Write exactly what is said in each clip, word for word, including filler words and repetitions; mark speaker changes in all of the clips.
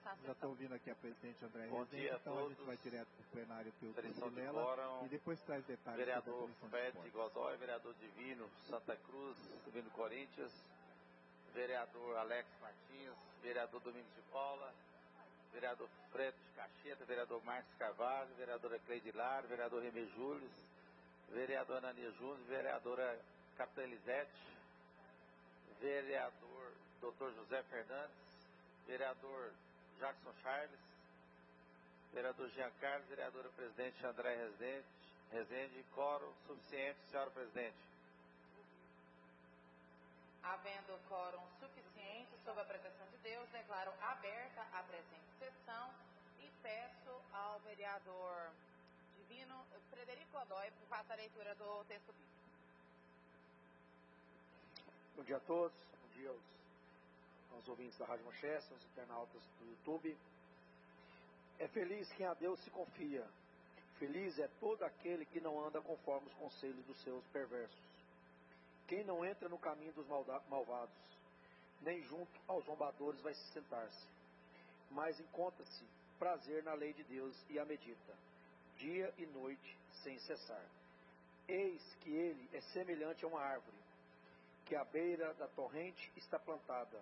Speaker 1: na
Speaker 2: Já estou
Speaker 1: sessão.
Speaker 2: ouvindo aqui a presidente André
Speaker 3: Bom
Speaker 2: Rezende,
Speaker 3: dia a
Speaker 2: então
Speaker 3: todos.
Speaker 2: a gente vai direto para o plenário Teodoro
Speaker 3: Sessão de
Speaker 2: Vilela
Speaker 3: quórum.
Speaker 2: e depois traz detalhes sobre a
Speaker 3: Vereador
Speaker 2: comissão de
Speaker 3: Fred
Speaker 2: esportes.
Speaker 3: Godoy, vereador Divino Santa Cruz, Divino Corinthians, vereador Alex Martins, vereador Domingos de Paula, vereador Fredo de Cacheta, vereador Marcos Carvalho, vereadora Cleide Lar, vereador Remê Júlio, vereador Anania Júnior, vereadora Capitã Elisete, vereador doutor José Fernandes, vereador Jackson Charles, vereador Jean Carlos, vereadora presidente André Rezende, Rezende, quórum suficiente, senhora presidente.
Speaker 1: Havendo quórum suficiente, sob a proteção de Deus, declaro aberta a presente sessão e peço ao vereador Divino Frederico Godoy que faça a leitura do texto bíblico.
Speaker 4: Bom dia a todos, bom dia aos, aos ouvintes da Rádio Manchester, aos internautas do YouTube. É feliz quem a Deus se confia. Feliz é todo aquele que não anda conforme os conselhos dos seus perversos. Quem não entra no caminho dos malvados, nem junto aos zombadores vai se sentar-se. Mas encontra-se prazer na lei de Deus e a medita, dia e noite, sem cessar. Eis que ele é semelhante a uma árvore, que à beira da torrente está plantada.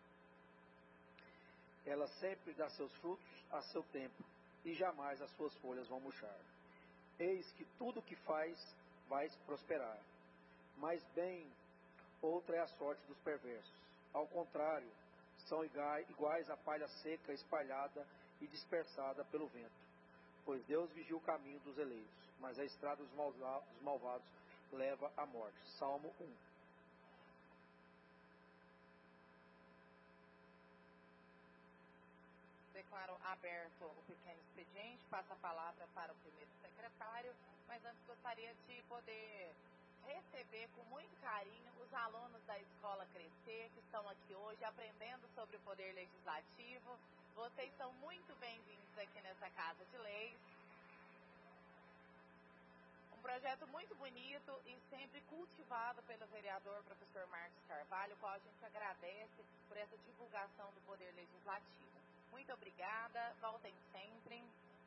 Speaker 4: Ela sempre dá seus frutos a seu tempo, e jamais as suas folhas vão murchar. Eis que tudo o que faz vai prosperar. Mas bem, outra é a sorte dos perversos. Ao contrário, são iguais à palha seca, espalhada e dispersada pelo vento. Pois Deus vigia o caminho dos eleitos, mas a estrada dos malvados leva à morte. Salmo um.
Speaker 1: Declaro aberto o pequeno expediente, passo a palavra para o primeiro secretário, mas antes gostaria de poder receber com muito carinho os alunos da Escola Crescer, que estão aqui hoje aprendendo sobre o Poder Legislativo. Vocês são muito bem-vindos aqui nessa Casa de Leis. Um projeto muito bonito e sempre cultivado pelo vereador professor Marcos Carvalho, qual a gente agradece por essa divulgação do Poder Legislativo. Muito obrigada, voltem sempre.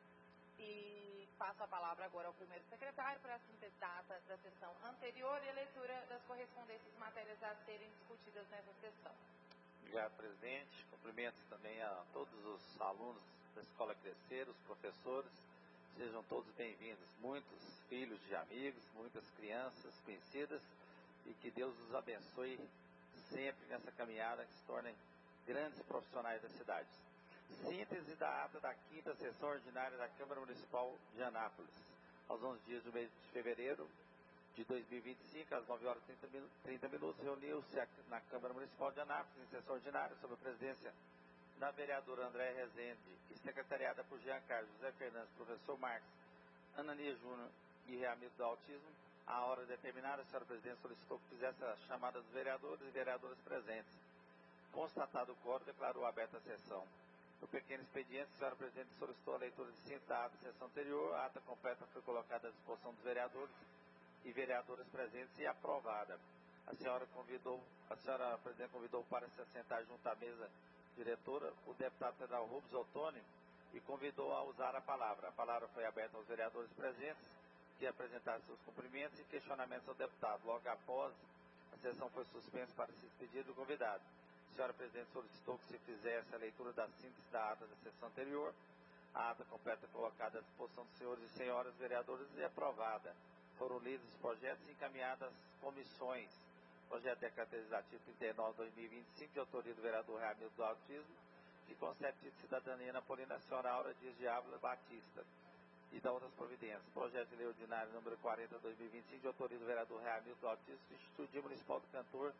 Speaker 1: E passo a palavra agora ao primeiro secretário para a síntese data da sessão anterior e a leitura das correspondências matérias a serem discutidas nessa sessão.
Speaker 3: Obrigado, presidente. Cumprimentos também a todos os alunos da Escola Crescer, os professores. Sejam todos bem-vindos. Muitos filhos de amigos, muitas crianças conhecidas, e que Deus os abençoe sempre nessa caminhada, que se tornem grandes profissionais da cidade. Síntese da ata da quinta sessão ordinária da Câmara Municipal de Anápolis. Aos onze dias do mês de fevereiro de dois mil e vinte e cinco, às nove horas e trinta minutos, reuniu-se na Câmara Municipal de Anápolis, em sessão ordinária, sob a presidência da vereadora André Rezende, e secretariada por Jean Carlos, José Fernandes, professor Marcos, Anania Júnior e Reamido do Autismo. À hora determinada, a senhora presidente solicitou que fizesse a chamada dos vereadores e vereadoras presentes. Constatado o quórum, declarou aberta a sessão. No pequeno expediente, a senhora presidente solicitou a leitura de cinco da ata da sessão anterior. A ata completa foi colocada à disposição dos vereadores e vereadoras presentes e aprovada. A senhora convidou, a senhora presidente convidou para se assentar junto à mesa diretora o deputado federal Rubens Ottoni e convidou a usar a palavra. A palavra foi aberta aos vereadores presentes, que apresentaram seus cumprimentos e questionamentos ao deputado. Logo após, a sessão foi suspensa para se despedir do convidado. A senhora presidente solicitou que se fizesse a leitura da síntese da ata da sessão anterior. A ata completa colocada à disposição dos senhores e senhoras vereadores e aprovada. Foram lidos os projetos e encaminhados às comissões. Projeto de Decreto Legislativo trinta e nove de dois mil e vinte e cinco, de autoria do vereador Reamido do Autismo, que concede título de cidadania napolina, a senhora Aura Dias de Ávila Batista, e da outras providências. Projeto de lei ordinário número quarenta de dois mil e vinte e cinco, de autoria do vereador Reamido do Autismo, que institui o Dia Municipal do Cantor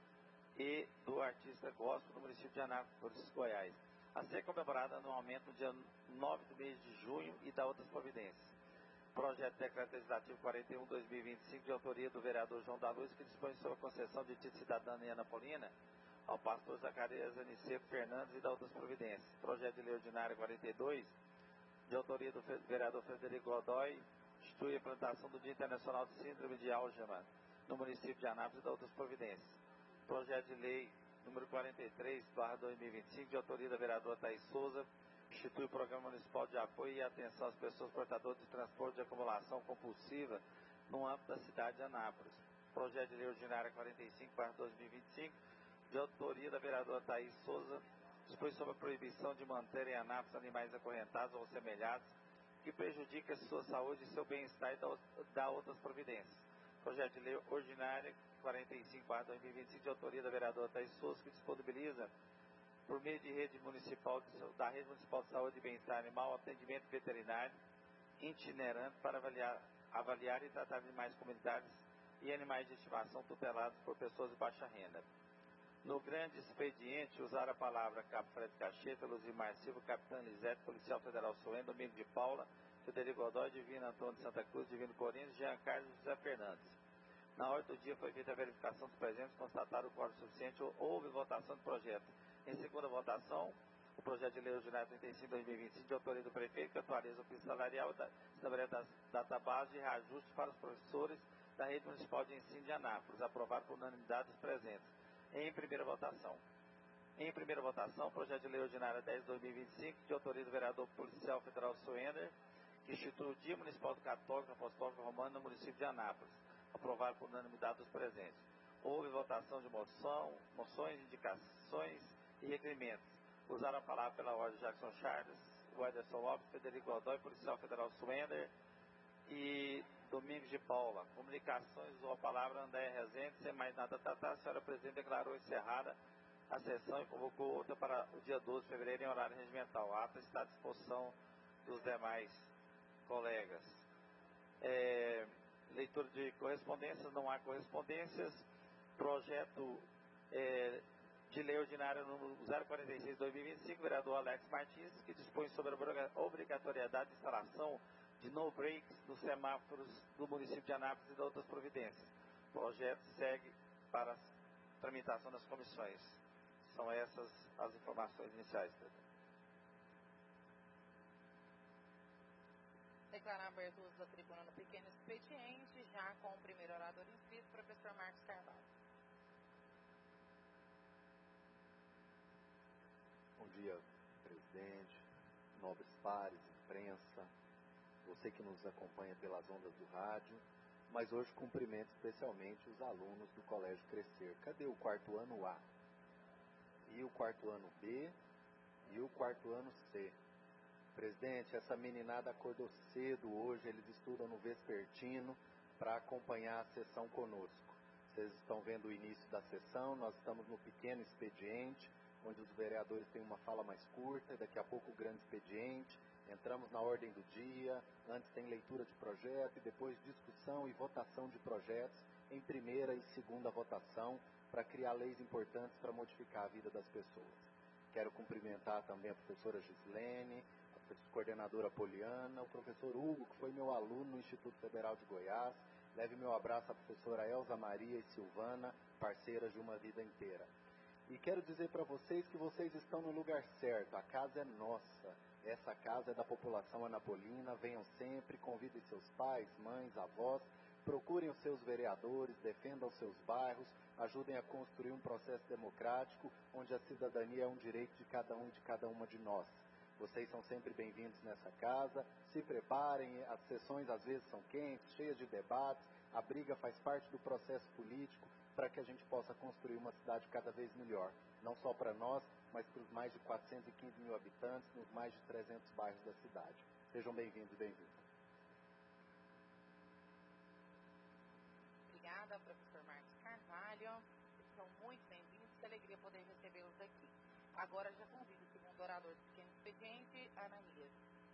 Speaker 3: e do Artista Gospel no município de Anápolis, Goiás, a ser comemorada anualmente no dia nove do mês de junho, e da outras providências. Projeto de Decreto Legislativo quarenta e um de dois mil e vinte e cinco, de autoria do vereador João da Luz, que dispõe sobre a concessão de título de cidadania napolina ao pastor Zacarias Aniceto Fernandes e da outras providências. Projeto de lei ordinário quarenta e dois, de autoria do vereador Frederico Godoy, institui a implantação do Dia Internacional de Síndrome de Alzheimer no município de Anápolis e da outras providências. Projeto de lei número quarenta e três, barra dois mil e vinte e cinco, de autoria da vereadora Thaís Souza, institui o Programa Municipal de Apoio e Atenção às Pessoas Portadoras de Transporte de Acumulação Compulsiva no âmbito da cidade de Anápolis. Projeto de Lei Ordinária quarenta e cinco barra dois mil e vinte e cinco, de autoria da vereadora Thaís Souza, dispõe sobre a proibição de manter em Anápolis animais acorrentados ou semelhados que prejudiquem a sua saúde e seu bem-estar e dá outras providências. Projeto de Lei Ordinária quarenta e cinco barra dois mil e vinte e cinco, de autoria da vereadora Thaís Souza, que disponibiliza, por meio de rede municipal de, da Rede Municipal de Saúde e Bem-Estar Animal, atendimento veterinário itinerante para avaliar, avaliar e tratar animais comunitários e animais de estimação tutelados por pessoas de baixa renda. No grande expediente, usar a palavra Cabo Fred Cacheta, Luzimar Silva, Capitã Lisete, Policial Federal Soen, Domingo de Paula, Federico Godoy, Divino Antônio de Santa Cruz, Divino Corinthians, Jean Carlos e José Fernandes. Na ordem do dia foi feita a verificação dos presentes, constatado o quórum suficiente, houve votação do projeto. Em segunda votação, o projeto de lei ordinária trinta e cinco barra dois mil e vinte e cinco, de autoria do prefeito, que atualiza o piso salarial da estabelece database de reajuste para os professores da Rede Municipal de Ensino de Anápolis, aprovado por unanimidade dos presentes. Em primeira votação. Em primeira votação, o projeto de lei ordinária dez barra dois mil e vinte e cinco, de autoria do vereador policial federal Soender, que institui o Dia Municipal do Católico Apostólico Romano no município de Anápolis, aprovado por unanimidade dos presentes. Houve votação de moção, moções, indicações e requerimentos. Usaram a palavra pela ordem Jackson Charles, Wederson Lopes, Federico Godoy, policial federal Suender e Domingos de Paula. Comunicações, usou a palavra André Rezende. Sem mais nada a tratar, a senhora presidente declarou encerrada a sessão e convocou outra para o dia doze de fevereiro em horário regimental. A ata está à disposição dos demais colegas. É, leitura de correspondências, não há correspondências. Projeto é, de lei ordinária número zero quarenta e seis barra dois mil e vinte e cinco, vereador Alex Martins, que dispõe sobre a obrigatoriedade de instalação de no breaks nos semáforos do município de Anápolis e de outras providências. O projeto segue para a tramitação das comissões. São essas as informações iniciais.
Speaker 1: Declarar aberto o uso da tribuna no pequeno expediente, já com o primeiro orador inscrito, professor Marcos Carvalho.
Speaker 5: Bom dia, presidente, nobres pares, imprensa, você que nos acompanha pelas ondas do rádio, mas hoje cumprimento especialmente os alunos do Colégio Crescer. Cadê o quarto ano A? E o quarto ano B? E o quarto ano C? Presidente, essa meninada acordou cedo hoje, eles estudam no vespertino para acompanhar a sessão conosco. Vocês estão vendo o início da sessão, nós estamos no pequeno expediente, onde os vereadores têm uma fala mais curta, daqui a pouco o grande expediente, entramos na ordem do dia, antes tem leitura de projeto, e depois discussão e votação de projetos em primeira e segunda votação, para criar leis importantes para modificar a vida das pessoas. Quero cumprimentar também a professora Gislene, a coordenadora Poliana, o professor Hugo, que foi meu aluno no Instituto Federal de Goiás. Leve meu abraço à professora Elza Maria e Silvana, parceiras de uma vida inteira. E quero dizer para vocês que vocês estão no lugar certo, a casa é nossa, essa casa é da população anapolina, venham sempre, convidem seus pais, mães, avós, procurem os seus vereadores, defendam os seus bairros, ajudem a construir um processo democrático, onde a cidadania é um direito de cada um e de cada uma de nós. Vocês são sempre bem-vindos nessa casa, se preparem, as sessões às vezes são quentes, cheias de debates, a briga faz parte do processo político para que a gente possa construir uma cidade cada vez melhor, não só para nós, mas para os mais de quatrocentos e quinze mil habitantes nos mais de trezentos bairros da cidade. Sejam bem-vindos e bem-vindas.
Speaker 1: Obrigada, professor Marcos Carvalho. São muito bem-vindos, que alegria poder recebê-los aqui. Agora já convido o segundo orador do pequeno expediente, Ananias.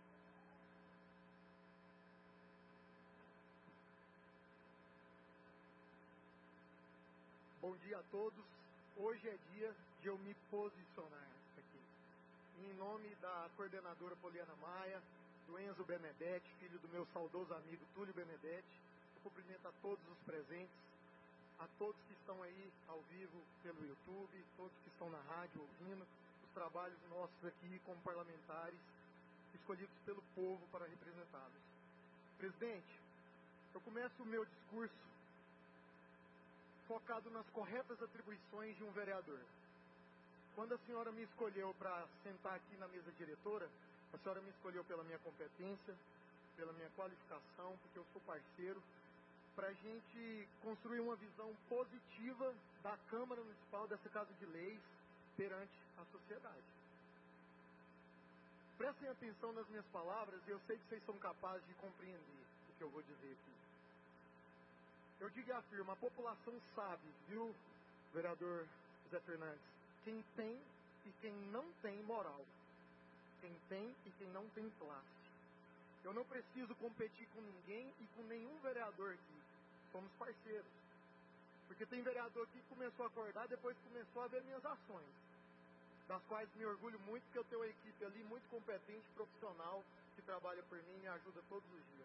Speaker 6: Bom dia a todos. Hoje é dia de eu me posicionar aqui. Em nome da coordenadora Poliana Maia, do Enzo Benedetti, filho do meu saudoso amigo Túlio Benedetti, eu cumprimento a todos os presentes, a todos que estão aí ao vivo pelo YouTube, todos que estão na rádio ouvindo os trabalhos nossos aqui como parlamentares, escolhidos pelo povo para representá-los. Presidente, eu começo o meu discurso focado nas corretas atribuições de um vereador. quando a senhora me escolheu para sentar aqui na mesa diretora, a senhora me escolheu pela minha competência, pela minha qualificação, porque eu sou parceiro, para a gente construir uma visão positiva da Câmara Municipal, dessa Casa de Leis, perante a sociedade. Prestem atenção nas minhas palavras, e eu sei que vocês são capazes de compreender o que eu vou dizer aqui. Eu digo e afirmo, a população sabe, viu, vereador Zé Fernandes, quem tem e quem não tem moral. Quem tem e quem não tem classe. Eu não preciso competir com ninguém e com nenhum vereador aqui. Somos parceiros. Porque tem vereador aqui que começou a acordar, depois começou a ver minhas ações. Das quais me orgulho muito, porque eu tenho uma equipe ali muito competente, profissional, que trabalha por mim e me ajuda todos os dias.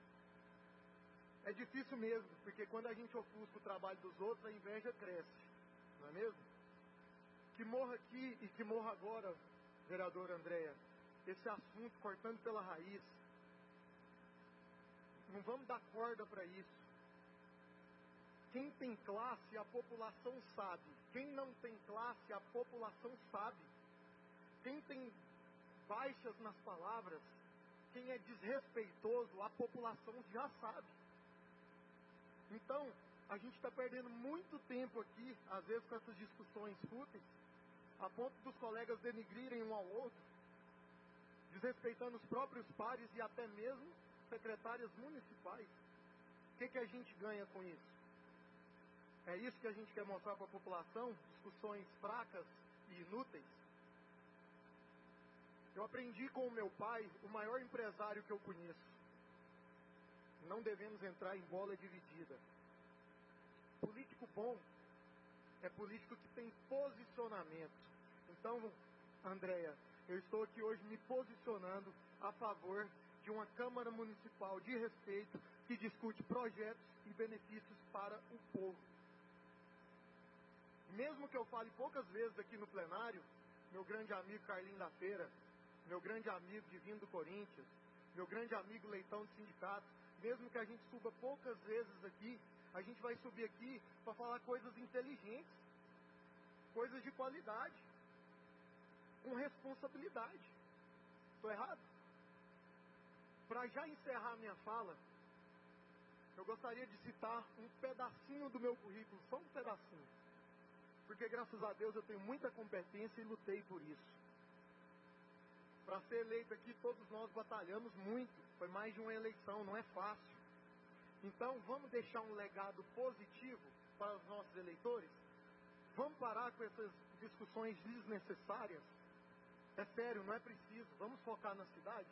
Speaker 6: É difícil mesmo, porque quando a gente ofusca o trabalho dos outros, a inveja cresce. Não é mesmo? Que morra aqui e que morra agora, vereadora Andréia, esse assunto cortando pela raiz. Não vamos dar corda para isso. Quem tem classe, a população sabe. Quem não tem classe, a população sabe. Quem tem baixas nas palavras, quem é desrespeitoso, a população já sabe. Então, a gente está perdendo muito tempo aqui, às vezes com essas discussões fúteis, a ponto dos colegas denigrirem um ao outro, desrespeitando os próprios pares e até mesmo secretárias municipais. O que, que a gente ganha com isso? É isso que a gente quer mostrar para a população? Discussões fracas e inúteis? Eu aprendi com o meu pai, o maior empresário que eu conheço. Não devemos entrar em bola dividida. Político bom é político que tem posicionamento. Então, Andréia, eu estou aqui hoje me posicionando a favor de uma Câmara Municipal de respeito que discute projetos e benefícios para o povo. Mesmo que eu fale poucas vezes aqui no plenário, meu grande amigo Carlinho da Feira, meu grande amigo Divino do Corinthians, meu grande amigo Leitão do Sindicato, mesmo que a gente suba poucas vezes aqui, a gente vai subir aqui para falar coisas inteligentes, coisas de qualidade, com responsabilidade. Estou errado? Para já encerrar minha fala, eu gostaria de citar um pedacinho do meu currículo, só um pedacinho. Porque graças a Deus eu tenho muita competência e lutei por isso. Para ser eleito aqui, todos nós batalhamos muito. Foi mais de uma eleição, não é fácil. Então, vamos deixar um legado positivo para os nossos eleitores? Vamos parar com essas discussões desnecessárias? É sério, não é preciso. Vamos focar na cidade?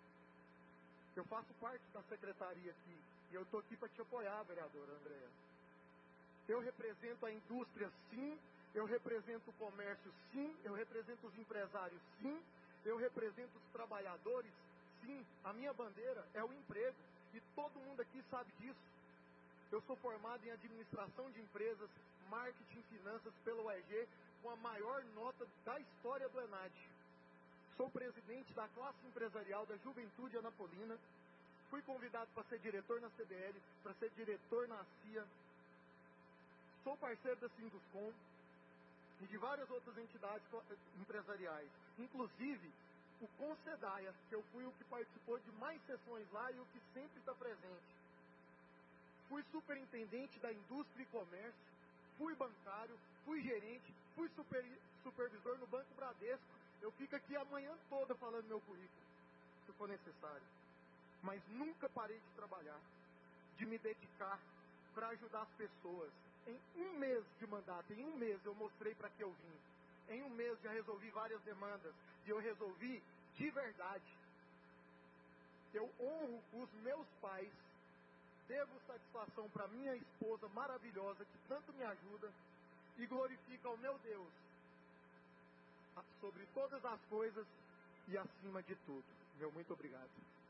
Speaker 6: Eu faço parte da secretaria aqui. E eu estou aqui para te apoiar, vereadora Andréia. Eu represento a indústria, sim. Eu represento o comércio, sim. Eu represento os empresários, sim. Eu represento os trabalhadores, sim. A minha bandeira é o emprego. E todo mundo aqui sabe disso. Eu sou formado em administração de empresas, marketing e finanças pela U E G, com a maior nota da história do ENAD. Sou presidente da classe empresarial da Juventude Anapolina. Fui convidado para ser diretor na C D L, para ser diretor na C I A. Sou parceiro da Sinduscom e de várias outras entidades empresariais. Inclusive, o Concedaia, que eu fui o que participou de mais sessões lá e o que sempre está presente. Fui superintendente da indústria e comércio, fui bancário, fui gerente, fui super, supervisor no Banco Bradesco. Eu fico aqui a manhã toda falando meu currículo, se for necessário. Mas nunca parei de trabalhar, de me dedicar para ajudar as pessoas. Em um mês de mandato, em um mês eu mostrei para que eu vim. Em um mês já resolvi várias demandas. E eu resolvi de verdade. Eu honro os meus pais. Devo satisfação para minha esposa maravilhosa, que tanto me ajuda. E glorifico ao meu Deus. Sobre todas as coisas e acima de tudo. Meu muito obrigado.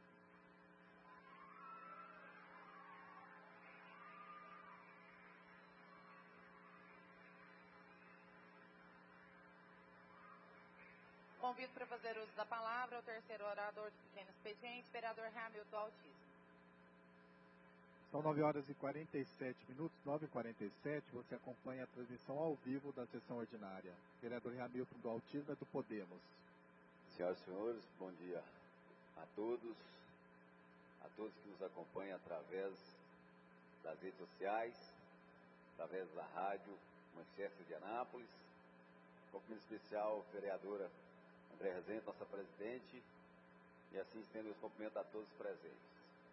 Speaker 1: Convido para fazer uso da palavra o terceiro orador de pequeno expediente, vereador Ramilton Altíssimo.
Speaker 2: São nove horas e quarenta e sete minutos, nove e quarenta e sete, você acompanha a transmissão ao vivo da sessão ordinária. Vereador Hamilton do Altismo é do Podemos.
Speaker 7: Senhoras e senhores, bom dia a todos, a todos que nos acompanham através das redes sociais, através da rádio Manchester de Anápolis. Cumprimento especial, vereadora André Rezende, nossa presidente, e assim estendo os cumprimentos a todos os presentes.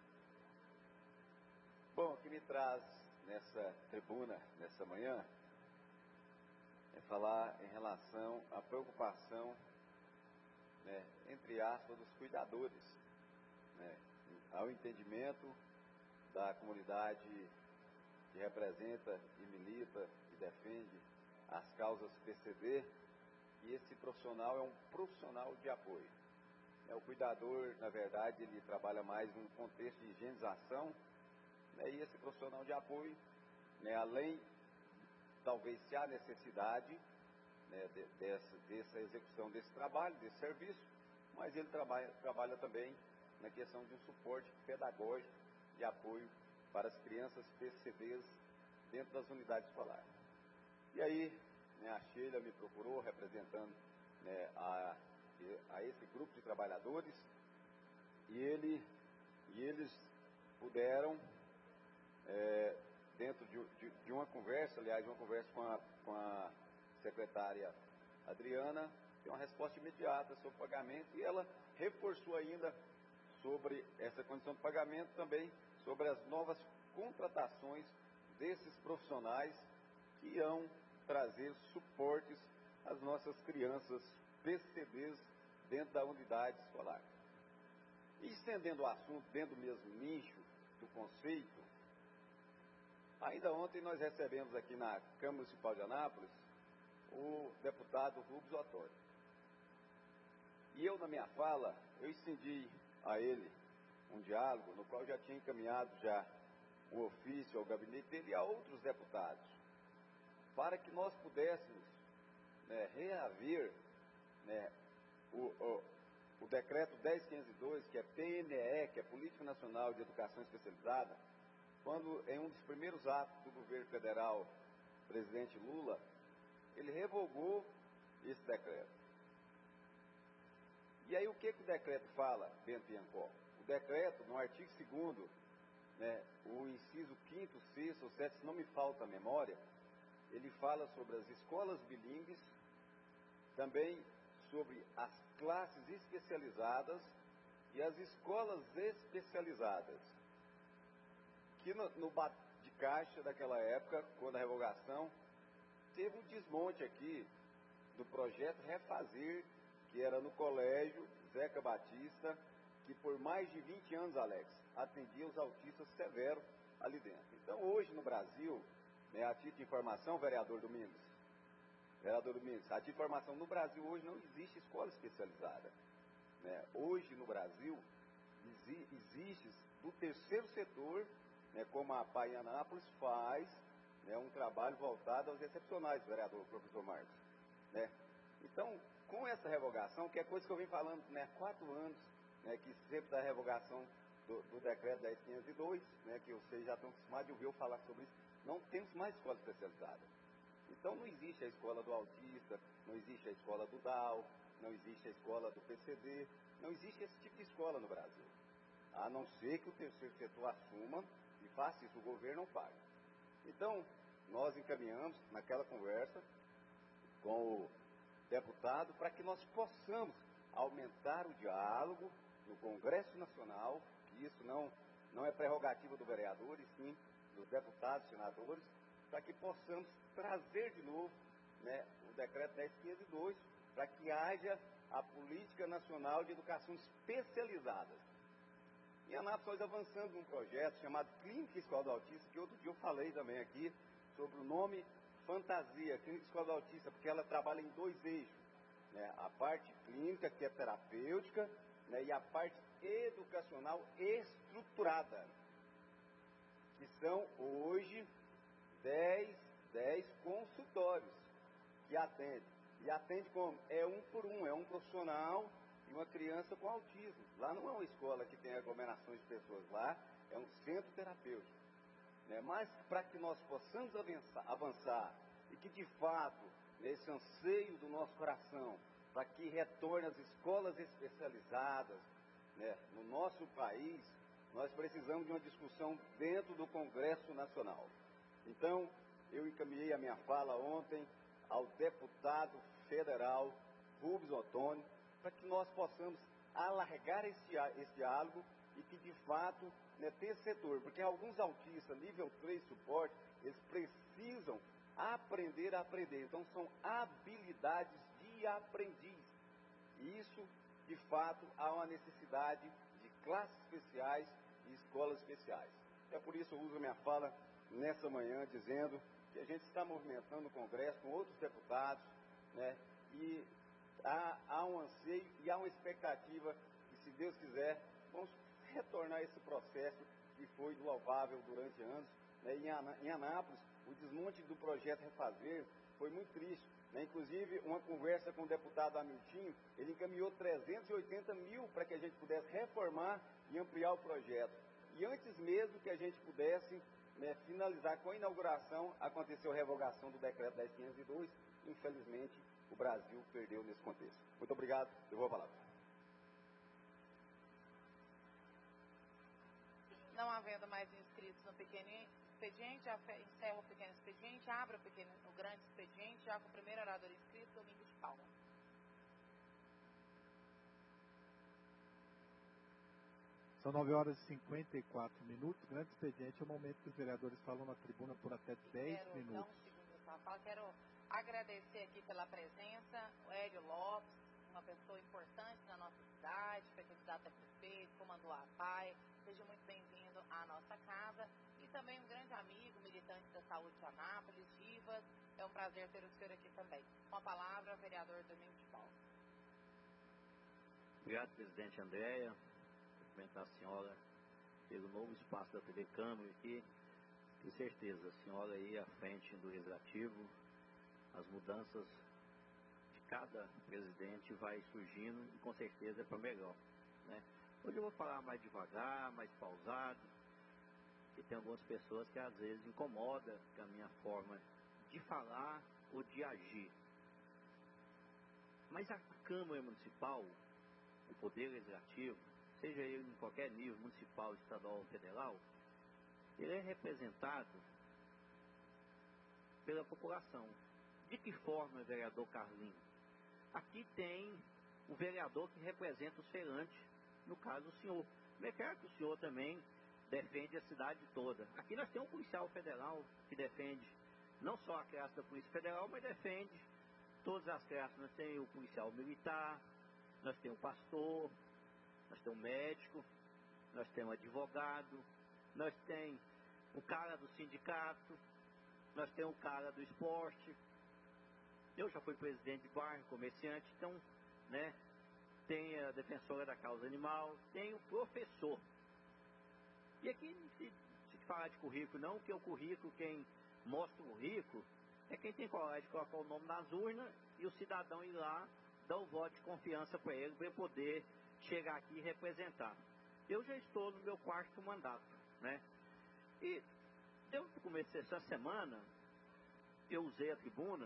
Speaker 7: Bom, o que me traz nessa tribuna, nessa manhã, é falar em relação à preocupação, né, entre aspas, dos cuidadores, né, ao entendimento da comunidade que representa e milita e defende as causas P C D, e esse profissional é um profissional de apoio. O cuidador, na verdade, ele trabalha mais num contexto de higienização, né, e esse profissional de apoio, né, além, talvez, se há necessidade, né, de, dessa, dessa execução desse trabalho, desse serviço, mas ele trabalha, trabalha também na questão de um suporte pedagógico de apoio para as crianças P C Ds dentro das unidades escolares. E aí, né, a Sheila me procurou representando, né, a, a esse grupo de trabalhadores, e, ele, e eles puderam, é, dentro de, de, de uma conversa, aliás, de uma conversa com a, com a secretária Adriana, ter uma resposta imediata sobre o pagamento, e ela reforçou ainda sobre essa condição de pagamento, também sobre as novas contratações desses profissionais que irão trazer suportes às nossas crianças P C Ds dentro da unidade escolar. E estendendo o assunto dentro do mesmo nicho do conceito, ainda ontem nós recebemos aqui na Câmara Municipal de Anápolis o deputado Rubens Otório. E eu, na minha fala, eu estendi a ele um diálogo no qual eu já tinha encaminhado já um ofício ao gabinete dele e a outros deputados, para que nós pudéssemos, né, reaver, né, o, o, o decreto dez mil quinhentos e dois, que é P N E, que é Política Nacional de Educação Especializada, quando em um dos primeiros atos do governo federal, presidente Lula, ele revogou esse decreto. E aí o que, que o decreto fala, Bento Biancó? O decreto, no artigo segundo, né, o inciso quinto, sexto ou sétimo, se não me falta a memória, ele fala sobre as escolas bilíngues, também sobre as classes especializadas e as escolas especializadas, que no, no bate de caixa daquela época, quando a revogação, teve um desmonte aqui do projeto Refazer, que era no colégio Zeca Batista, que por mais de vinte anos, Alex, atendia os autistas severos ali dentro. Então, hoje no Brasil, né, a título de informação, vereador Domingos, vereador Domingos, a título de informação, no Brasil hoje não existe escola especializada. Né? Hoje no Brasil exi existe do terceiro setor, né, como a P A I Anápolis faz, né, um trabalho voltado aos excepcionais, vereador professor Marcos. Né? Então, com essa revogação, que é coisa que eu venho falando, né, há quatro anos, né, que sempre da revogação do, do decreto dez mil quinhentos e dois, né, que vocês já estão acostumados de ouvir eu falar sobre isso, não temos mais escola especializada. Então não existe a escola do autista, não existe a escola do Down, não existe a escola do P C D, não existe esse tipo de escola no Brasil. A não ser que o terceiro setor assuma e faça isso, o governo não paga. Então, nós encaminhamos naquela conversa com o deputado para que nós possamos aumentar o diálogo no Congresso Nacional, que isso não, não é prerrogativa do vereador, e sim dos deputados, senadores, para que possamos trazer de novo, né, o decreto dez mil quinhentos e dois, para que haja a Política Nacional de Educação Especializada. E a Anápolis nós avançando num projeto chamado Clínica Escola do Autista, que outro dia eu falei também aqui sobre o nome fantasia, Clínica Escola do Autista, porque ela trabalha em dois eixos, né, a parte clínica, que é terapêutica, né, e a parte educacional estruturada, que são hoje dez, dez consultórios que atendem. E atende como? É um por um, é um profissional e uma criança com autismo. Lá não é uma escola que tem aglomerações de pessoas, lá é um centro terapêutico. né, mas para que nós possamos avançar, avançar e que de fato, esse anseio do nosso coração, para que retorne as escolas especializadas, né, no nosso país, nós precisamos de uma discussão dentro do Congresso Nacional. Então, eu encaminhei a minha fala ontem ao deputado federal Rubens Ottoni, para que nós possamos alargar esse, esse diálogo e que, de fato, né, tenha esse setor. Porque alguns autistas, nível três suporte, eles precisam aprender a aprender. Então, são habilidades de aprendiz. E isso, de fato, há uma necessidade de classes especiais e escolas especiais. É por isso que eu uso a minha fala nessa manhã, dizendo que a gente está movimentando o Congresso com outros deputados, né, e há, há um anseio e há uma expectativa que, se Deus quiser, vamos retornar esse processo que foi louvável durante anos. Né, em, Ana, em Anápolis, o desmonte do projeto Refazer foi muito triste. Né, inclusive, uma conversa com o deputado Hamiltinho, ele encaminhou trezentos e oitenta mil para que a gente pudesse reformar e ampliar o projeto. E antes mesmo que a gente pudesse, né, finalizar com a inauguração, aconteceu a revogação do decreto dez mil quinhentos e dois. Infelizmente, o Brasil perdeu nesse contexto. Muito obrigado. Eu vou a palavra.
Speaker 1: Não havendo mais inscritos no pequeno expediente, já encerra o pequeno expediente, abre o, pequeno, o grande expediente, já com o primeiro orador inscrito, Domingos de Paula.
Speaker 2: São nove horas e cinquenta e quatro minutos. Grande expediente é o momento que os vereadores falam na tribuna por até dez
Speaker 1: quero,
Speaker 2: minutos.
Speaker 1: Não, segundo a fala, quero agradecer aqui pela presença, o Hélio Lopes, uma pessoa importante na nossa cidade, foi candidato a prefeito, comandou a P A I. Seja muito bem-vindo à nossa casa. E também um grande amigo, militante da saúde de Anápolis, Divas. É um prazer ter o senhor aqui também. Com a palavra, o vereador Domingos de Paula.
Speaker 8: Obrigado, presidente Andréia. Cumprimentar a senhora pelo novo espaço da T V Câmara aqui. Tenho certeza, a senhora aí à frente do Legislativo, as mudanças de cada presidente vai surgindo e com certeza é para melhor, né? Hoje eu vou falar mais devagar, mais pausado, e tem algumas pessoas que às vezes incomodam com a minha forma de falar ou de agir. Mas a Câmara Municipal, o Poder Legislativo, seja ele em qualquer nível, municipal, estadual ou federal, ele é representado pela população. De que forma, vereador Carlinhos? Aqui tem o vereador que representa os feirantes, no caso o senhor. Eu quero que o senhor também defende a cidade toda. Aqui nós temos um policial federal que defende não só a classe da Polícia Federal, mas defende todas as classes. Nós temos o policial militar, nós temos o pastor, nós temos o médico, nós temos o advogado, nós temos o cara do sindicato, nós temos o cara do esporte. Eu já fui presidente de bairro, comerciante, então, né, tem a defensora da causa animal, tem o professor. E aqui não se, se fala de currículo não, porque o currículo, quem mostra o currículo, é quem tem coragem de colocar o nome nas urnas e o cidadão ir lá, dar o voto de confiança para ele, para ele poder chegar aqui e representar. Eu já estou no meu quarto mandato, né? E desde o começo dessa semana, eu usei a tribuna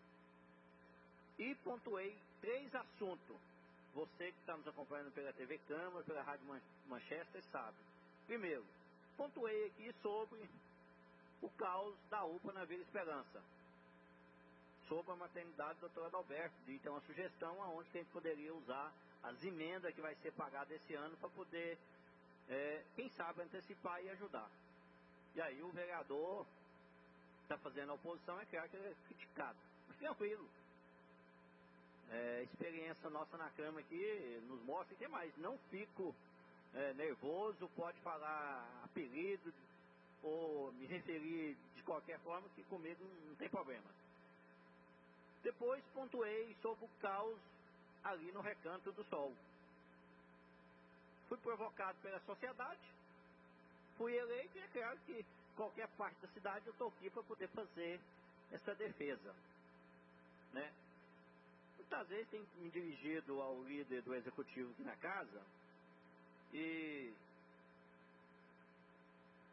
Speaker 8: e pontuei três assuntos. Você que está nos acompanhando pela T V Câmara, pela Rádio Manchester, sabe. Primeiro, pontuei aqui sobre o caos da U P A na Vila Esperança. Sobre a maternidade do doutor Adalberto. E tem uma sugestão aonde que a gente poderia usar as emendas que vai ser pagada esse ano para poder, é, quem sabe, antecipar e ajudar. E aí o vereador está fazendo a oposição, é claro que ele é criticado. Mas tranquilo. É, experiência nossa na Câmara aqui nos mostra que mais. Não fico é, nervoso, pode falar apelido ou me referir de qualquer forma, que comigo não tem problema. Depois pontuei sobre o caos ali no Recanto do Sol. Fui provocado pela sociedade, fui eleito e é claro que qualquer parte da cidade eu estou aqui para poder fazer essa defesa, né? Muitas vezes tem me dirigido ao líder do executivo aqui na casa e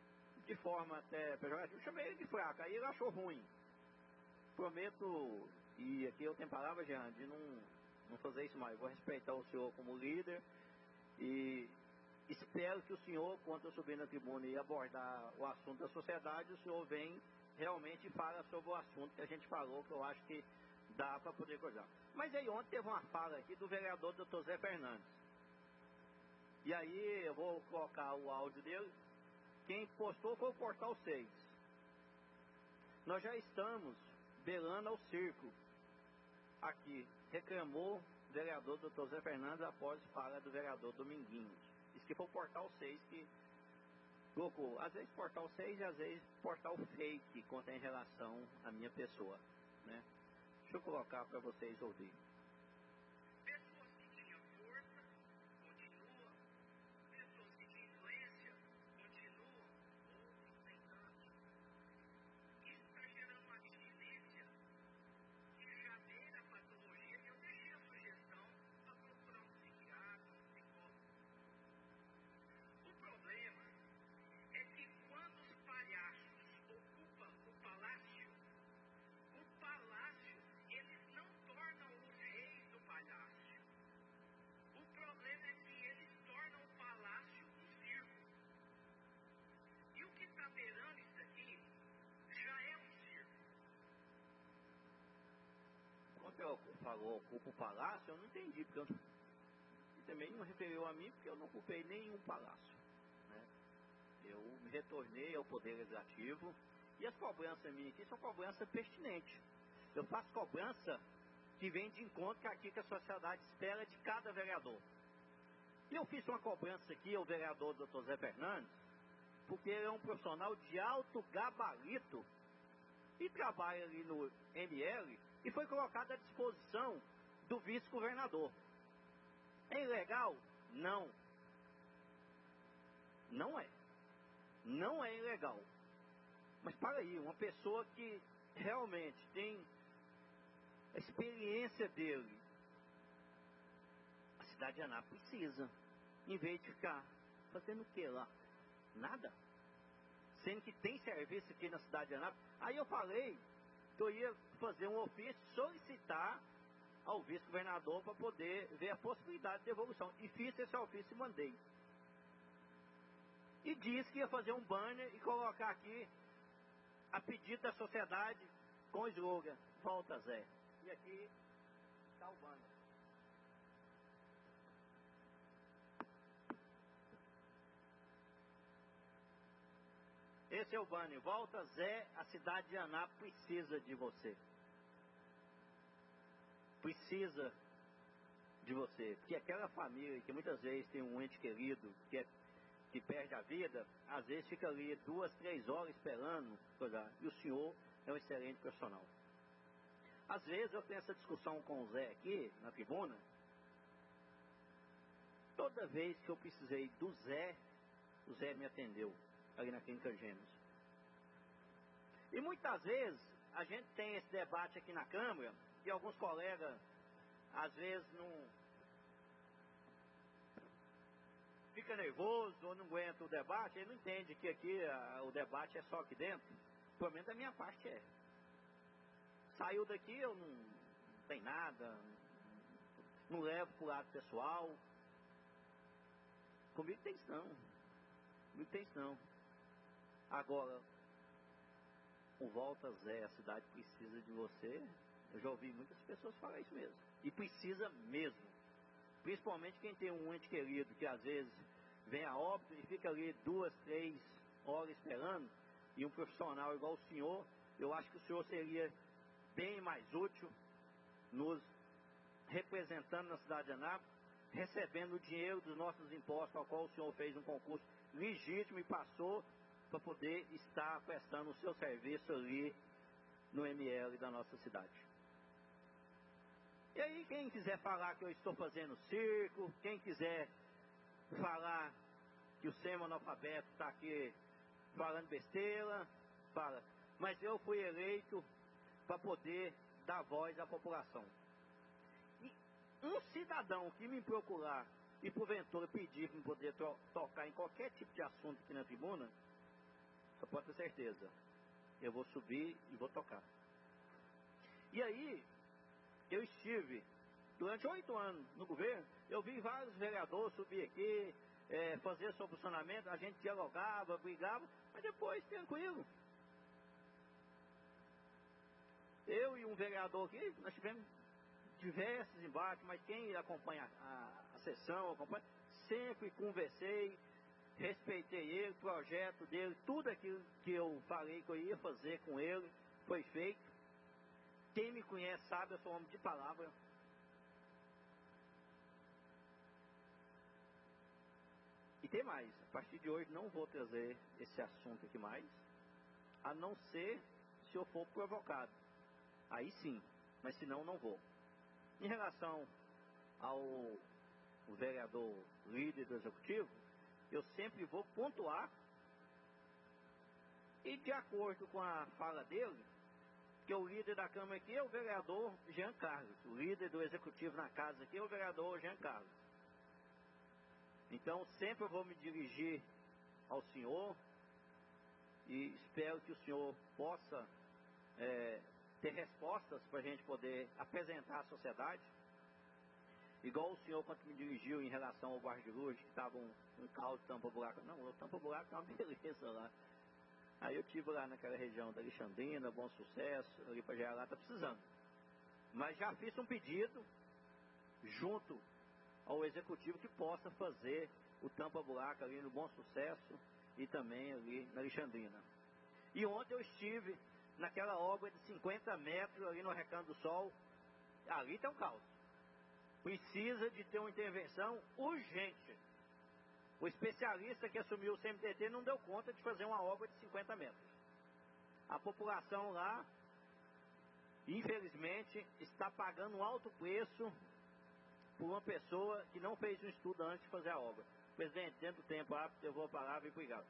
Speaker 8: de forma até pejorativa, eu chamei ele de fraco, aí ele achou ruim. Prometo, e aqui eu tenho palavra, Jean, de não, não fazer isso mais. Vou respeitar o senhor como líder e espero que o senhor, quando eu subir na tribuna e abordar o assunto da sociedade, o senhor vem realmente e fala sobre o assunto que a gente falou, que eu acho que dá para poder coisar. Mas aí ontem teve uma fala aqui do vereador doutor Zé Fernandes. E aí eu vou colocar o áudio dele. Quem postou foi o Portal seis. Nós já estamos beirando ao circo. Aqui, reclamou o vereador doutor Zé Fernandes após fala do vereador Dominguinhos. Isso que foi o Portal seis que colocou, às vezes Portal seis e às vezes Portal fake, quanto em relação à minha pessoa, né? Deixa eu colocar para vocês ouvirem.
Speaker 9: Pessoas que tinham força, continuam. Pessoas que tinham influência, continuam. Outros têm nada. Isso está gerando uma abstinência que já beira a patologia. Eu deixei a sugestão para procurar um psiquiatra, um psicólogo. O problema é que quando os palhaços ocupam o palácio, o palácio, eles não tornam os reis do palácio. O problema é que eles tornam o palácio um circo. E o que está beirando isso aqui já é um circo.
Speaker 8: Quando eu falou ocupa o palácio, eu não entendi, porque eu não, e também não referiu a mim, porque eu não ocupei nenhum palácio, né? Eu me retornei ao Poder Legislativo e as cobranças minhas aqui são cobranças pertinentes. Eu faço cobrança que vem de encontro com aquilo que a sociedade espera de cada vereador. E eu fiz uma cobrança aqui ao vereador doutor Zé Fernandes, porque ele é um profissional de alto gabarito e trabalha ali no M L e foi colocado à disposição do vice-governador. É ilegal? Não. Não é. Não é ilegal. Mas para aí, uma pessoa que realmente tem a experiência dele, a cidade de Anápolis precisa, em vez de ficar fazendo o que lá? Nada. Sendo que tem serviço aqui na cidade de Anápolis. Aí eu falei que eu ia fazer um ofício, solicitar ao vice-governador para poder ver a possibilidade de devolução. E fiz esse ofício e mandei. E disse que ia fazer um banner e colocar aqui a pedido da sociedade com o slogan Volta Zé. E aqui está o banner. Esse é o banner. Volta Zé, a cidade de Anápolis precisa de você. Precisa de você. Porque aquela família que muitas vezes tem um ente querido que, é, que perde a vida, às vezes fica ali duas, três horas esperando, e o senhor é um excelente profissional. Às vezes eu tenho essa discussão com o Zé aqui, na tribuna. Toda vez que eu precisei do Zé, o Zé me atendeu ali na Clínica Gêmeos. E muitas vezes a gente tem esse debate aqui na Câmara e alguns colegas às vezes não fica nervoso ou não aguenta o debate, ele não entende que aqui a, o debate é só aqui dentro. Pelo menos da minha parte é. Saiu daqui, eu não, não tem nada, não, não levo pro lado pessoal. Comigo tem isso não. Comigo tem isso não. Agora, o Volta Zé, a cidade precisa de você. Eu já ouvi muitas pessoas falar isso mesmo. E precisa mesmo. Principalmente quem tem um ente querido que às vezes vem a óbito e fica ali duas, três horas esperando. E um profissional igual o senhor, eu acho que o senhor seria bem mais útil nos representando na cidade de Anápolis, recebendo o dinheiro dos nossos impostos, ao qual o senhor fez um concurso legítimo e passou para poder estar prestando o seu serviço ali no M L da nossa cidade. E aí quem quiser falar que eu estou fazendo circo, quem quiser falar que o semi-analfabeto está aqui falando besteira, fala. Mas eu fui eleito para poder dar voz à população. E um cidadão que me procurar e porventura pedir para me poder to tocar em qualquer tipo de assunto aqui na tribuna, Você pode ter certeza. Eu vou subir e vou tocar. E aí, eu estive durante oito anos no governo, eu vi vários vereadores subir aqui, é, fazer seu funcionamento, a gente dialogava, brigava, mas depois tranquilo. Eu e um vereador aqui, nós tivemos diversos embates, mas quem acompanha a, a sessão, acompanha, sempre conversei, respeitei ele, o projeto dele, tudo aquilo que eu falei que eu ia fazer com ele, foi feito. Quem me conhece sabe, eu sou homem de palavra. E tem mais, a partir de hoje não vou trazer esse assunto aqui mais, a não ser se eu for provocado. Aí sim, mas senão não vou. Em relação ao vereador líder do executivo, eu sempre vou pontuar e de acordo com a fala dele, que o líder da Câmara aqui é o vereador Jean Carlos, o líder do executivo na casa aqui é o vereador Jean Carlos. Então sempre eu vou me dirigir ao senhor e espero que o senhor possa é, ter respostas para a gente poder apresentar à sociedade. Igual o senhor quando me dirigiu em relação ao Guarda de Luz, que estava um, um caos de tampa-buraco. Não, o tampa-buraco é uma beleza lá. Aí eu estive lá naquela região da Alexandrina, Bom Sucesso, ali para Geralá, está precisando. Mas já fiz um pedido junto ao executivo que possa fazer o tampa-buraco ali no Bom Sucesso e também ali na Alexandrina. E ontem eu estive naquela obra de cinquenta metros ali no Recanto do Sol, ali está um caos. Precisa de ter uma intervenção urgente. O especialista que assumiu o C M T T não deu conta de fazer uma obra de cinquenta metros. A população lá, infelizmente, está pagando um alto preço por uma pessoa que não fez um estudo antes de fazer a obra. Presidente, dentro do tempo apto, eu vou parar e obrigado.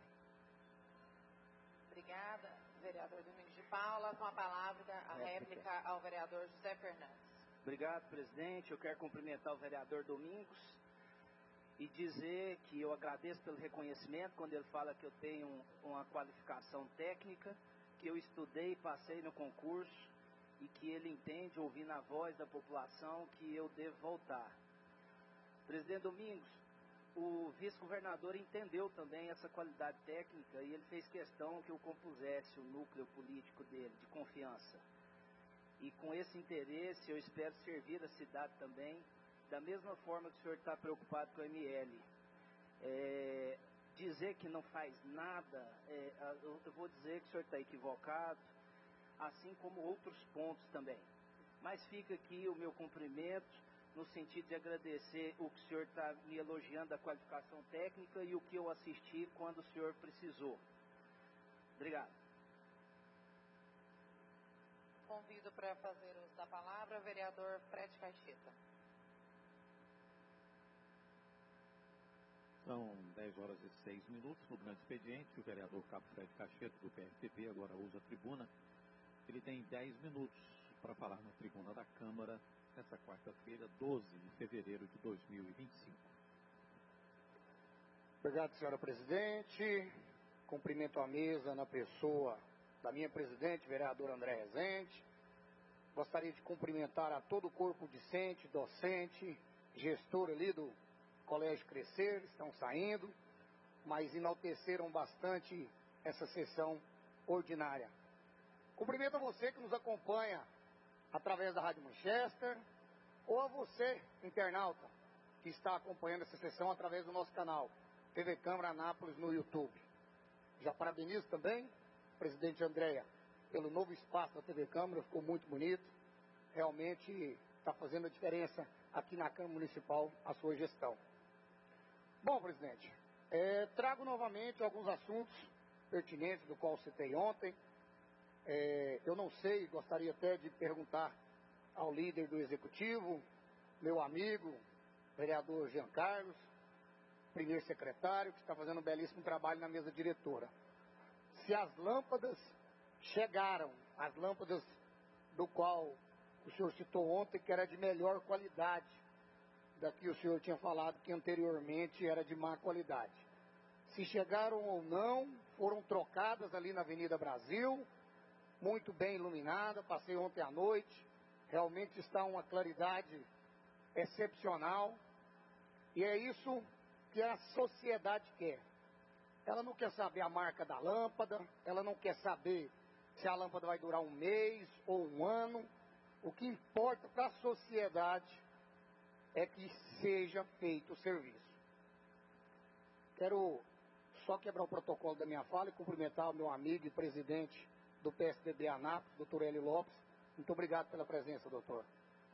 Speaker 1: Obrigada, vereador Domingos de Paula. Com a palavra, a réplica ao vereador José Fernandes.
Speaker 10: Obrigado, presidente. Eu quero cumprimentar o vereador Domingos e dizer que eu agradeço pelo reconhecimento quando ele fala que eu tenho uma qualificação técnica, que eu estudei, passei no concurso e que ele entende, ouvindo a voz da população, que eu devo voltar. Presidente Domingos, o vice-governador entendeu também essa qualidade técnica e ele fez questão que eu compusesse o núcleo político dele, de confiança. E com esse interesse eu espero servir a cidade também, da mesma forma que o senhor está preocupado com a M L. É, dizer que não faz nada, é, eu vou dizer que o senhor está equivocado, assim como outros pontos também. Mas fica aqui o meu cumprimento, no sentido de agradecer o que o senhor está me elogiando da qualificação técnica e o que eu assisti quando o senhor precisou. Obrigado.
Speaker 1: Convido para fazer uso da palavra o vereador Fred Caixeta.
Speaker 11: São dez horas e seis minutos no grande expediente. O vereador Cabo Fred Caixeta, do P S D B, agora usa a tribuna. Ele tem dez minutos para falar na tribuna da Câmara, nesta quarta-feira, doze de fevereiro de dois mil e vinte e cinco.
Speaker 12: Obrigado, senhora presidente. Cumprimento a mesa na pessoa da minha presidente, vereadora André Rezende. Gostaria de cumprimentar a todo o corpo discente, docente, gestor ali do Colégio Crescer, estão saindo, mas enalteceram bastante essa sessão ordinária. Cumprimento a você que nos acompanha através da Rádio Manchester, ou a você, internauta, que está acompanhando essa sessão através do nosso canal, T V Câmara Anápolis no YouTube. Já parabenizo também presidente Andréia, pelo novo espaço da T V Câmara, ficou muito bonito. Realmente está fazendo a diferença aqui na Câmara Municipal a sua gestão. Bom, presidente, é, trago novamente alguns assuntos pertinentes do qual citei ontem. É, eu não sei, gostaria até de perguntar ao líder do Executivo, meu amigo, vereador Jean Carlos, primeiro secretário, que está fazendo um belíssimo trabalho na mesa diretora. Se as lâmpadas chegaram, as lâmpadas do qual o senhor citou ontem, que era de melhor qualidade, daqui o senhor tinha falado que anteriormente era de má qualidade. se chegaram ou não, foram trocadas ali na Avenida Brasil, muito bem iluminada, passei ontem à noite, realmente está uma claridade excepcional, e é isso que a sociedade quer. Ela não quer saber a marca da lâmpada, ela não quer saber se a lâmpada vai durar um mês ou um ano. O que importa para a sociedade é que seja feito o serviço. Quero só quebrar o protocolo da minha fala e cumprimentar o meu amigo e presidente do P S D B Anápolis, doutor Hélio Lopes. Muito obrigado pela presença, doutor.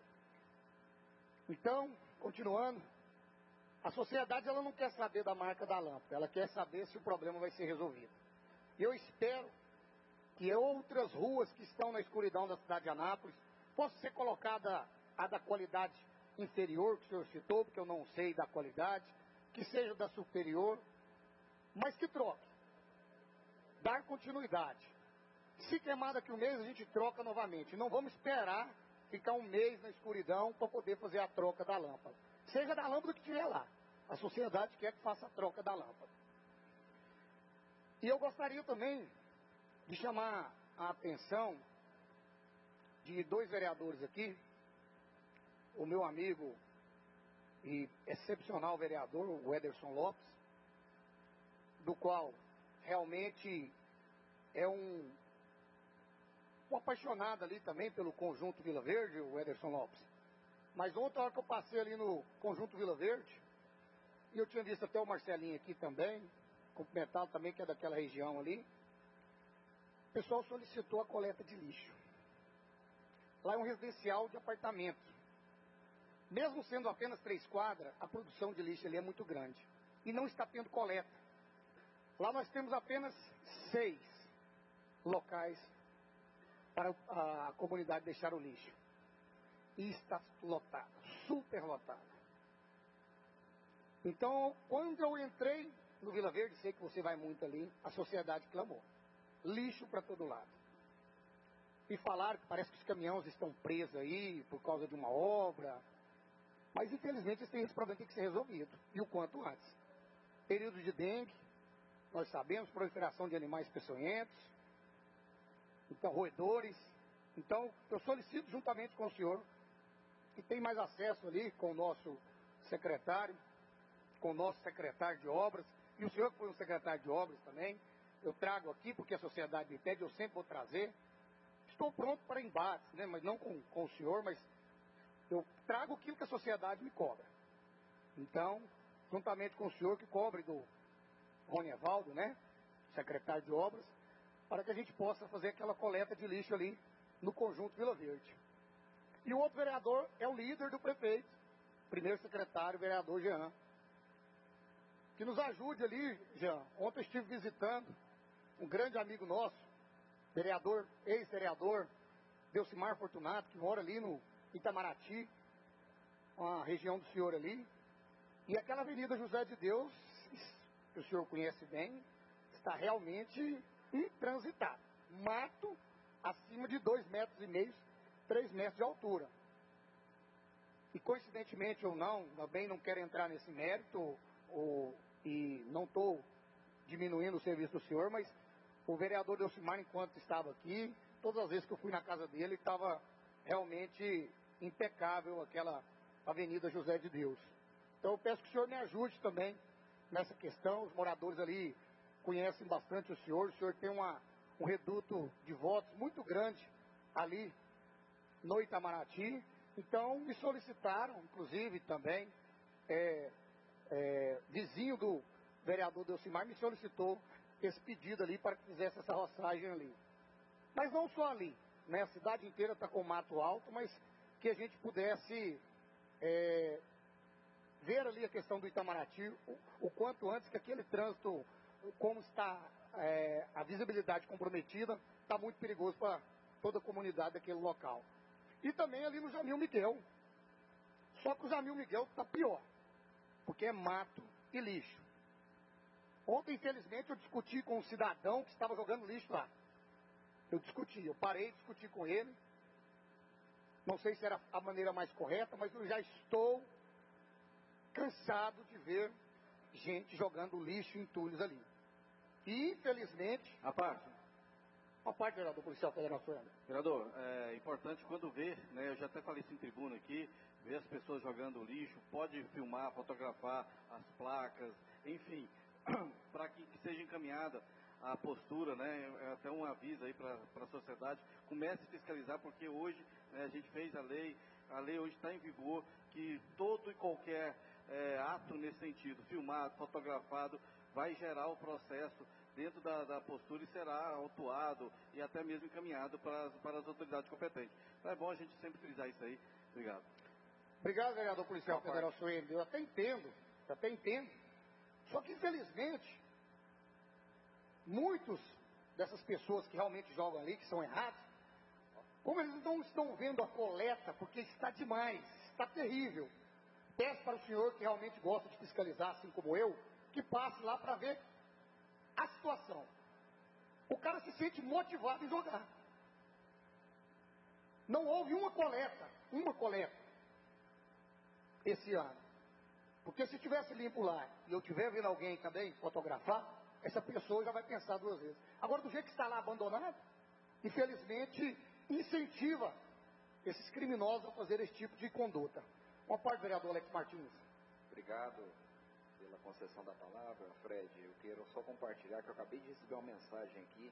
Speaker 12: Então, continuando, a sociedade ela não quer saber da marca da lâmpada, ela quer saber se o problema vai ser resolvido. E eu espero que outras ruas que estão na escuridão da cidade de Anápolis possam ser colocadas a da qualidade inferior, que o senhor citou, porque eu não sei da qualidade, que seja da superior, mas que troque. Dar continuidade. Se queimar daqui um mês, a gente troca novamente. Não vamos esperar ficar um mês na escuridão para poder fazer a troca da lâmpada. Seja da lâmpada que estiver lá. A sociedade quer que faça a troca da lâmpada. E eu gostaria também de chamar a atenção de dois vereadores aqui. O meu amigo e excepcional vereador, o Ederson Lopes, do qual realmente é um, um apaixonado ali também pelo Conjunto Vila Verde, o Ederson Lopes. Mas ontem, a hora que eu passei ali no Conjunto Vila Verde, e eu tinha visto até o Marcelinho aqui também, cumprimentá-lo também, que é daquela região ali, o pessoal solicitou a coleta de lixo. Lá é um residencial de apartamento. Mesmo sendo apenas três quadras, a produção de lixo ali é muito grande. E não está tendo coleta. Lá nós temos apenas seis locais para a comunidade deixar o lixo. E está lotado, super lotado. Então, quando eu entrei no Vila Verde, sei que você vai muito ali, a sociedade clamou. Lixo para todo lado. E falaram que parece que os caminhões estão presos aí por causa de uma obra. Mas, infelizmente, esse problema tem que ser resolvido. E o quanto antes. Período de dengue, nós sabemos, proliferação de animais peçonhentos, então, roedores. Então, eu solicito juntamente com o senhor, que tem mais acesso ali com o nosso secretário, com o nosso secretário de obras, e o senhor que foi um secretário de obras também, eu trago aqui, porque a sociedade me pede, eu sempre vou trazer. Estou pronto para embates, né? Mas não com, com o senhor, mas eu trago aquilo que a sociedade me cobra. Então, juntamente com o senhor que cobre do Rony Evaldo, né? Secretário de obras, para que a gente possa fazer aquela coleta de lixo ali no Conjunto Vila Verde. E o outro vereador é o líder do prefeito, primeiro secretário, vereador Jean. Que nos ajude ali, Jean. Ontem eu estive visitando um grande amigo nosso, vereador, ex-vereador, Delcimar Fortunato, que mora ali no Itamaraty, uma região do senhor ali. E aquela avenida José de Deus, que o senhor conhece bem, está realmente intransitada. Mato acima de dois metros e meio, três metros de altura. E coincidentemente ou não, também não quero entrar nesse mérito, ou, e não estou diminuindo o serviço do senhor, mas o vereador Delcimar, enquanto estava aqui, todas as vezes que eu fui na casa dele, estava realmente impecável aquela avenida José de Deus. Então eu peço que o senhor me ajude também nessa questão. Os moradores ali conhecem bastante o senhor, o senhor tem uma, um reduto de votos muito grande ali no Itamaraty. Então me solicitaram, inclusive também, é, é, vizinho do vereador Delcimar me solicitou esse pedido ali para que fizesse essa roçagem ali. Mas não só ali, né? A cidade inteira está com mato alto, mas que a gente pudesse é, ver ali a questão do Itamaraty o, o quanto antes, que aquele trânsito, como está é, a visibilidade comprometida, está muito perigoso para toda a comunidade daquele local. E também ali no Jamil Miguel. Só que o Jamil Miguel está pior, porque é mato e lixo. Ontem, infelizmente, eu discuti com um cidadão que estava jogando lixo lá. Eu discuti, eu parei de discutir com ele. Não sei se era a maneira mais correta, mas eu já estou cansado de ver gente jogando lixo em entulhos ali. E, infelizmente...
Speaker 8: A parte.
Speaker 12: A parte, vereador policial federal.
Speaker 8: Vereador, é importante quando vê, né, eu já até falei isso em tribuna aqui, ver as pessoas jogando lixo, pode filmar, fotografar as placas, enfim, para que, que seja encaminhada a postura, né, é até um aviso aí para a sociedade, comece a fiscalizar, porque hoje, né, a gente fez a lei, a lei hoje está em vigor, que todo e qualquer é, ato nesse sentido, filmado, fotografado, vai gerar o processo dentro da, da postura e será autuado e até mesmo encaminhado para, para as autoridades competentes. Então é bom a gente sempre frisar isso aí. Obrigado.
Speaker 12: Obrigado, vereador policial federal Sueli. Eu até entendo, eu até entendo. Só que, infelizmente, muitos dessas pessoas que realmente jogam ali, que são errados, como eles não estão vendo a coleta, porque está demais, está terrível. Peço para o senhor, que realmente gosta de fiscalizar, assim como eu, que passe lá para ver a situação. O cara se sente motivado em jogar. Não houve uma coleta, uma coleta, esse ano. Porque se tivesse limpo lá, e eu estiver vendo alguém também fotografar, essa pessoa já vai pensar duas vezes. Agora, do jeito que está lá abandonado, infelizmente, incentiva esses criminosos a fazer esse tipo de conduta. Uma parte, vereador Alex Martins.
Speaker 5: Obrigado pela concessão da palavra, Fred. Eu quero só compartilhar que eu acabei de receber uma mensagem aqui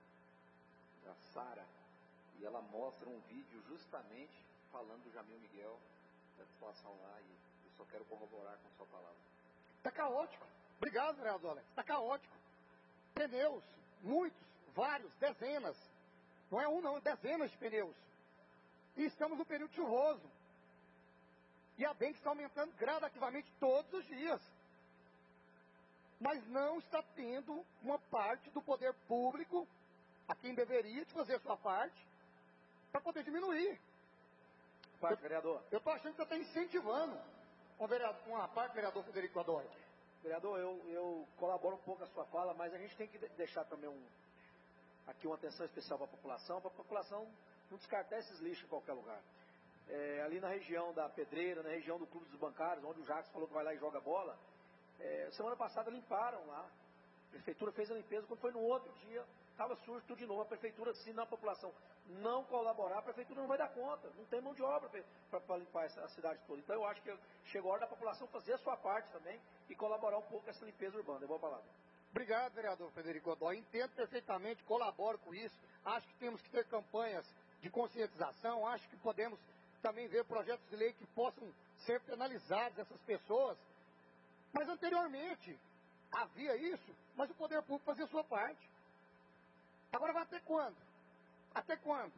Speaker 5: da Sara, e ela mostra um vídeo justamente falando do Jamil Miguel, da situação lá, e eu só quero corroborar com sua palavra.
Speaker 12: Está caótico. Obrigado, vereador Alex. Está caótico. Pneus, muitos, vários, dezenas. Não é um, não, dezenas de pneus. E estamos no período chuvoso. E a dengue está aumentando gradativamente todos os dias. Mas não está tendo uma parte do poder público, a quem deveria de fazer a sua parte, para poder diminuir.
Speaker 4: Parte, vereador.
Speaker 12: Eu estou achando que você está incentivando uma, vereador, uma parte, vereador Federico Adorno.
Speaker 4: Vereador, eu, eu colaboro um pouco com a sua fala, mas a gente tem que deixar também um, aqui uma atenção especial para a população, para a população não descartar esses lixos em qualquer lugar. É, ali na região da Pedreira, na região do Clube dos Bancários, onde o Jacques falou que vai lá e joga bola, é, semana passada limparam lá. A prefeitura fez a limpeza, quando foi no outro dia, estava sujo tudo de novo. A prefeitura, se na população não colaborar, a prefeitura não vai dar conta, não tem mão de obra para limpar essa, a cidade toda. Então eu acho que chegou a hora da população fazer a sua parte também e colaborar um pouco com essa limpeza urbana. Devolvo a palavra.
Speaker 12: Obrigado, vereador Federico Godoy. Entendo perfeitamente, colaboro com isso. Acho que temos que ter campanhas de conscientização, acho que podemos também ver projetos de lei que possam ser penalizados essas pessoas. Mas anteriormente havia isso, mas o poder público fazia a sua parte. Agora vai até quando? Até quando?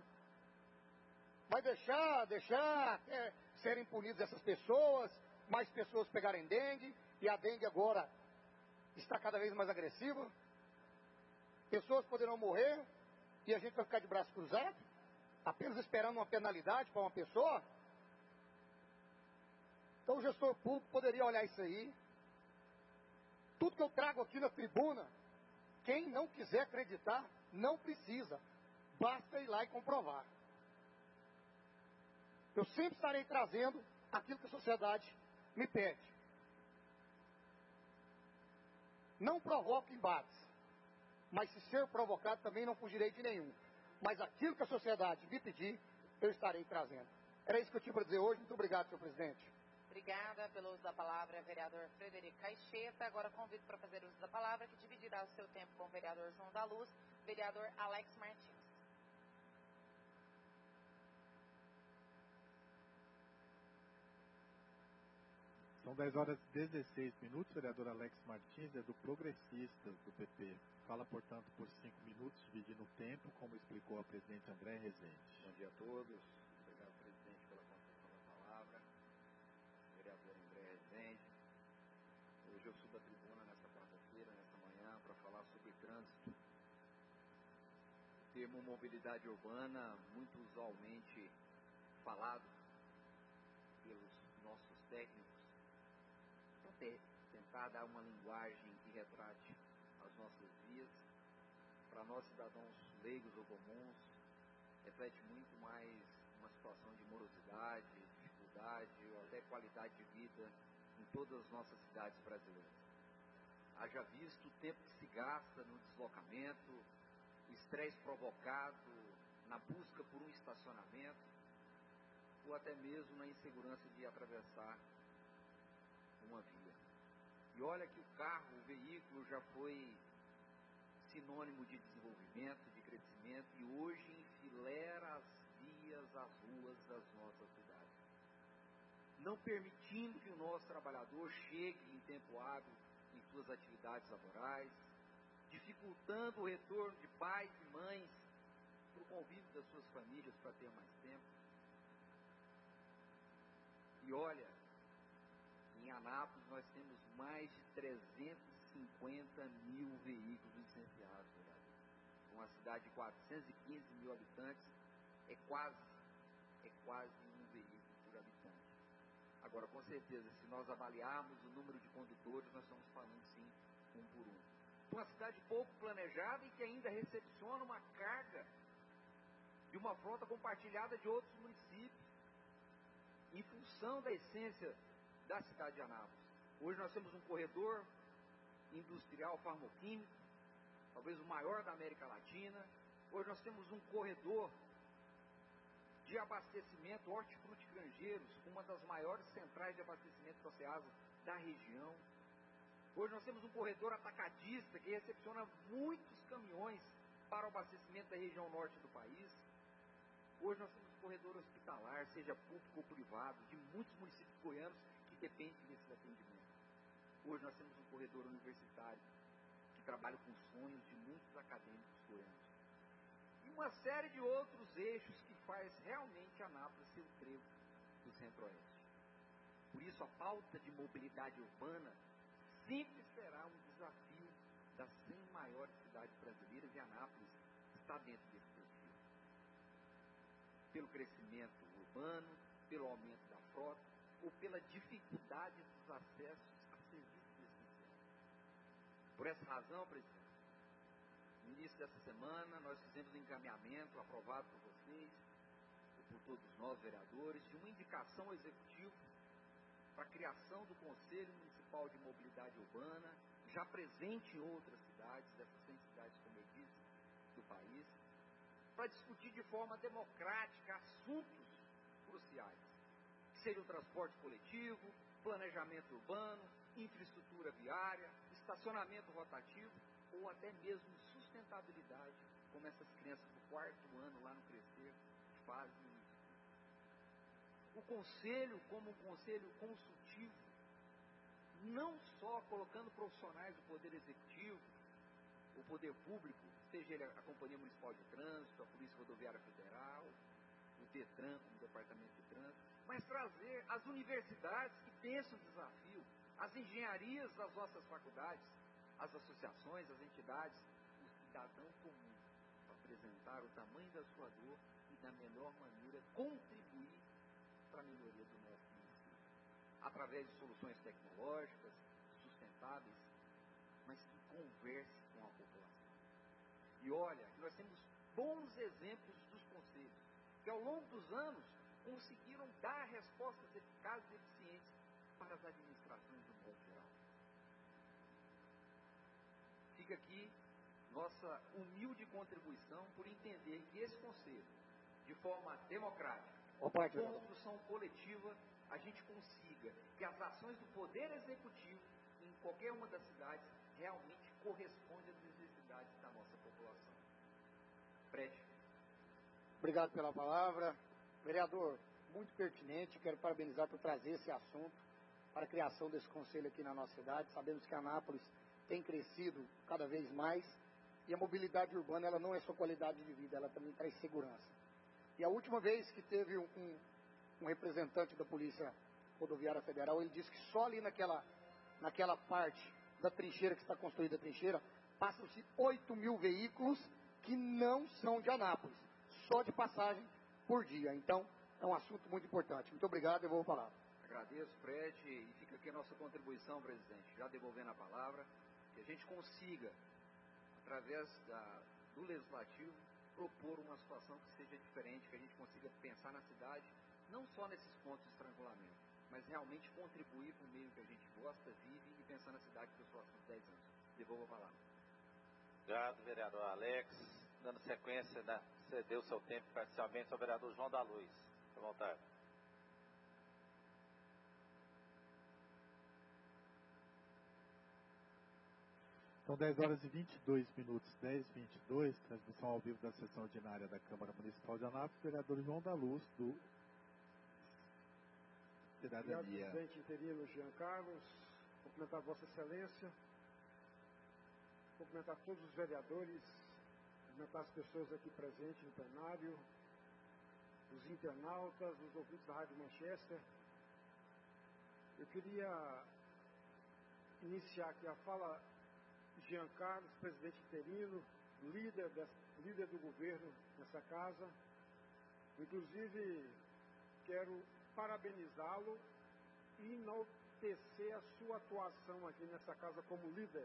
Speaker 12: Vai deixar, deixar até serem punidas essas pessoas, mais pessoas pegarem dengue, e a dengue agora está cada vez mais agressiva. Pessoas poderão morrer e a gente vai ficar de braço cruzado, apenas esperando uma penalidade para uma pessoa. Então o gestor público poderia olhar isso aí. Tudo que eu trago aqui na tribuna, quem não quiser acreditar, não precisa. Basta ir lá e comprovar. Eu sempre estarei trazendo aquilo que a sociedade me pede. Não provoco embates, mas se ser provocado também não fugirei de nenhum. Mas aquilo que a sociedade me pedir, eu estarei trazendo. Era isso que eu tinha para dizer hoje. Muito obrigado, senhor presidente.
Speaker 1: Obrigada pelo uso da palavra, vereador Frederico Caixeta. Agora convido para fazer uso da palavra, que dividirá o seu tempo com o vereador João da Luz, vereador Alex Martins.
Speaker 2: São dez horas e dezesseis minutos. Vereador Alex Martins é do Progressistas, do P P. Fala, portanto, por cinco minutos, dividindo o tempo, como explicou a presidente André Rezende.
Speaker 5: Bom dia a todos. Obrigado, presidente, pela concessão da palavra. Vereador André Rezende. Hoje eu subo a tribuna nessa quarta-feira, nessa manhã, para falar sobre trânsito. O termo mobilidade urbana, muito usualmente falado pelos nossos técnicos, para tentar dar uma linguagem que retrate as nossas vias, para nós cidadãos leigos ou comuns, reflete muito mais uma situação de morosidade, dificuldade ou até qualidade de vida em todas as nossas cidades brasileiras.
Speaker 13: Haja visto o tempo que se gasta no deslocamento, o estresse provocado na busca por um estacionamento, ou até mesmo na insegurança de atravessar uma via. E olha que o carro, o veículo já foi sinônimo de desenvolvimento, de crescimento, e hoje enfilera as vias, as ruas das nossas cidades, não permitindo que o nosso trabalhador chegue em tempo hábil em suas atividades laborais, dificultando o retorno de pais e mães para o convívio das suas famílias para ter mais tempo. E olha, em Anápolis nós temos mais de trezentos e cinquenta mil veículos licenciados, vereador. Uma cidade de quatrocentos e quinze mil habitantes é quase, é quase um veículo por habitante. Agora, com certeza, se nós avaliarmos o número de condutores, nós estamos falando, sim, um por um. Uma cidade pouco planejada e que ainda recepciona uma carga de uma frota compartilhada de outros municípios, em função da essência da cidade de Anápolis. Hoje nós temos um corredor industrial farmoquímico, talvez o maior da América Latina. Hoje nós temos um corredor de abastecimento hortifruti-granjeiros, uma das maiores centrais de abastecimento da Ceasa da região. Hoje nós temos um corredor atacadista que recepciona muitos caminhões para o abastecimento da região norte do país. Hoje nós temos um corredor hospitalar, seja público ou privado, de muitos municípios goianos que dependem desse atendimento. Hoje nós temos um corredor universitário que trabalha com sonhos de muitos acadêmicos goianos. E uma série de outros eixos que faz realmente Anápolis ser o trevo do Centro-Oeste. Por isso a pauta de mobilidade urbana sempre será um desafio das cem maiores cidades brasileiras, e Anápolis está dentro desse perfil. Pelo crescimento urbano, pelo aumento da frota, ou pela dificuldade dos acessos a serviços essenciais. Por essa razão, presidente, no início dessa semana, nós fizemos um encaminhamento aprovado por vocês, e por todos nós, vereadores, de uma indicação ao Executivo para a criação do Conselho Municipal de Mobilidade Urbana, já presente em outras cidades, dessas cem cidades, como eu disse, do país, para discutir de forma democrática assuntos cruciais, que sejam o transporte coletivo, planejamento urbano, infraestrutura viária, estacionamento rotativo, ou até mesmo sustentabilidade, como essas crianças do quarto ano lá no Crescer fazem isso. O conselho, como um conselho consultivo, não só colocando profissionais do Poder Executivo, o Poder Público, seja ele a Companhia Municipal de Trânsito, a Polícia Rodoviária Federal, o DETRAN, como Departamento de Trânsito, mas trazer as universidades que pensam o desafio, as engenharias das nossas faculdades, as associações, as entidades, o cidadão comum, para apresentar o tamanho da sua dor e, da melhor maneira, contribuir para a melhoria do nosso município, através de soluções tecnológicas, sustentáveis, mas que converse com a população. E olha, nós temos bons exemplos dos conselhos, que ao longo dos anos conseguiram dar respostas eficazes e eficientes para as administrações do modo geral. Fica aqui nossa humilde contribuição por entender que esse conselho, de forma democrática, com construção coletiva, a gente consiga que as ações do Poder Executivo em qualquer uma das cidades realmente correspondem às necessidades da nossa população. Prédio.
Speaker 12: Obrigado pela palavra. Vereador, muito pertinente, quero parabenizar por trazer esse assunto para a criação desse conselho aqui na nossa cidade. Sabemos que Anápolis tem crescido cada vez mais e a mobilidade urbana ela não é só qualidade de vida, ela também traz segurança. E a última vez que teve um, um, um representante da Polícia Rodoviária Federal, ele disse que só ali naquela, naquela parte da trincheira que está construída a trincheira, passam-se oito mil veículos que não são de Anápolis, só de passagem por dia. Então, é um assunto muito importante. Muito obrigado, eu vou falar.
Speaker 13: Agradeço, Fred, e fica aqui a nossa contribuição, presidente, já devolvendo a palavra, que a gente consiga, através da, do Legislativo, propor uma situação que seja diferente, que a gente consiga pensar na cidade, não só nesses pontos de estrangulamento, mas realmente contribuir para o meio que a gente gosta, vive e pensar na cidade para os próximos dez anos. Devolvo a palavra.
Speaker 3: Obrigado, vereador Alex. Dando sequência, né, cedeu seu tempo parcialmente ao vereador João da Luz. Fique à vontade.
Speaker 2: São dez horas e vinte e dois minutos, dez e vinte e dois, transmissão ao vivo da sessão ordinária da Câmara Municipal de Anápolis, vereador João da Luz, do Cidadania.
Speaker 6: Obrigado, presidente interino Jean Carlos, cumprimentar Vossa Excelência, cumprimentar todos os vereadores, cumprimentar as pessoas aqui presentes no plenário, os internautas, os ouvintes da Rádio Manchester. Eu queria iniciar aqui a fala Jean Carlos, presidente interino, líder, dessa, líder do governo nessa casa. Inclusive, quero parabenizá-lo e enaltecer a sua atuação aqui nessa casa como líder.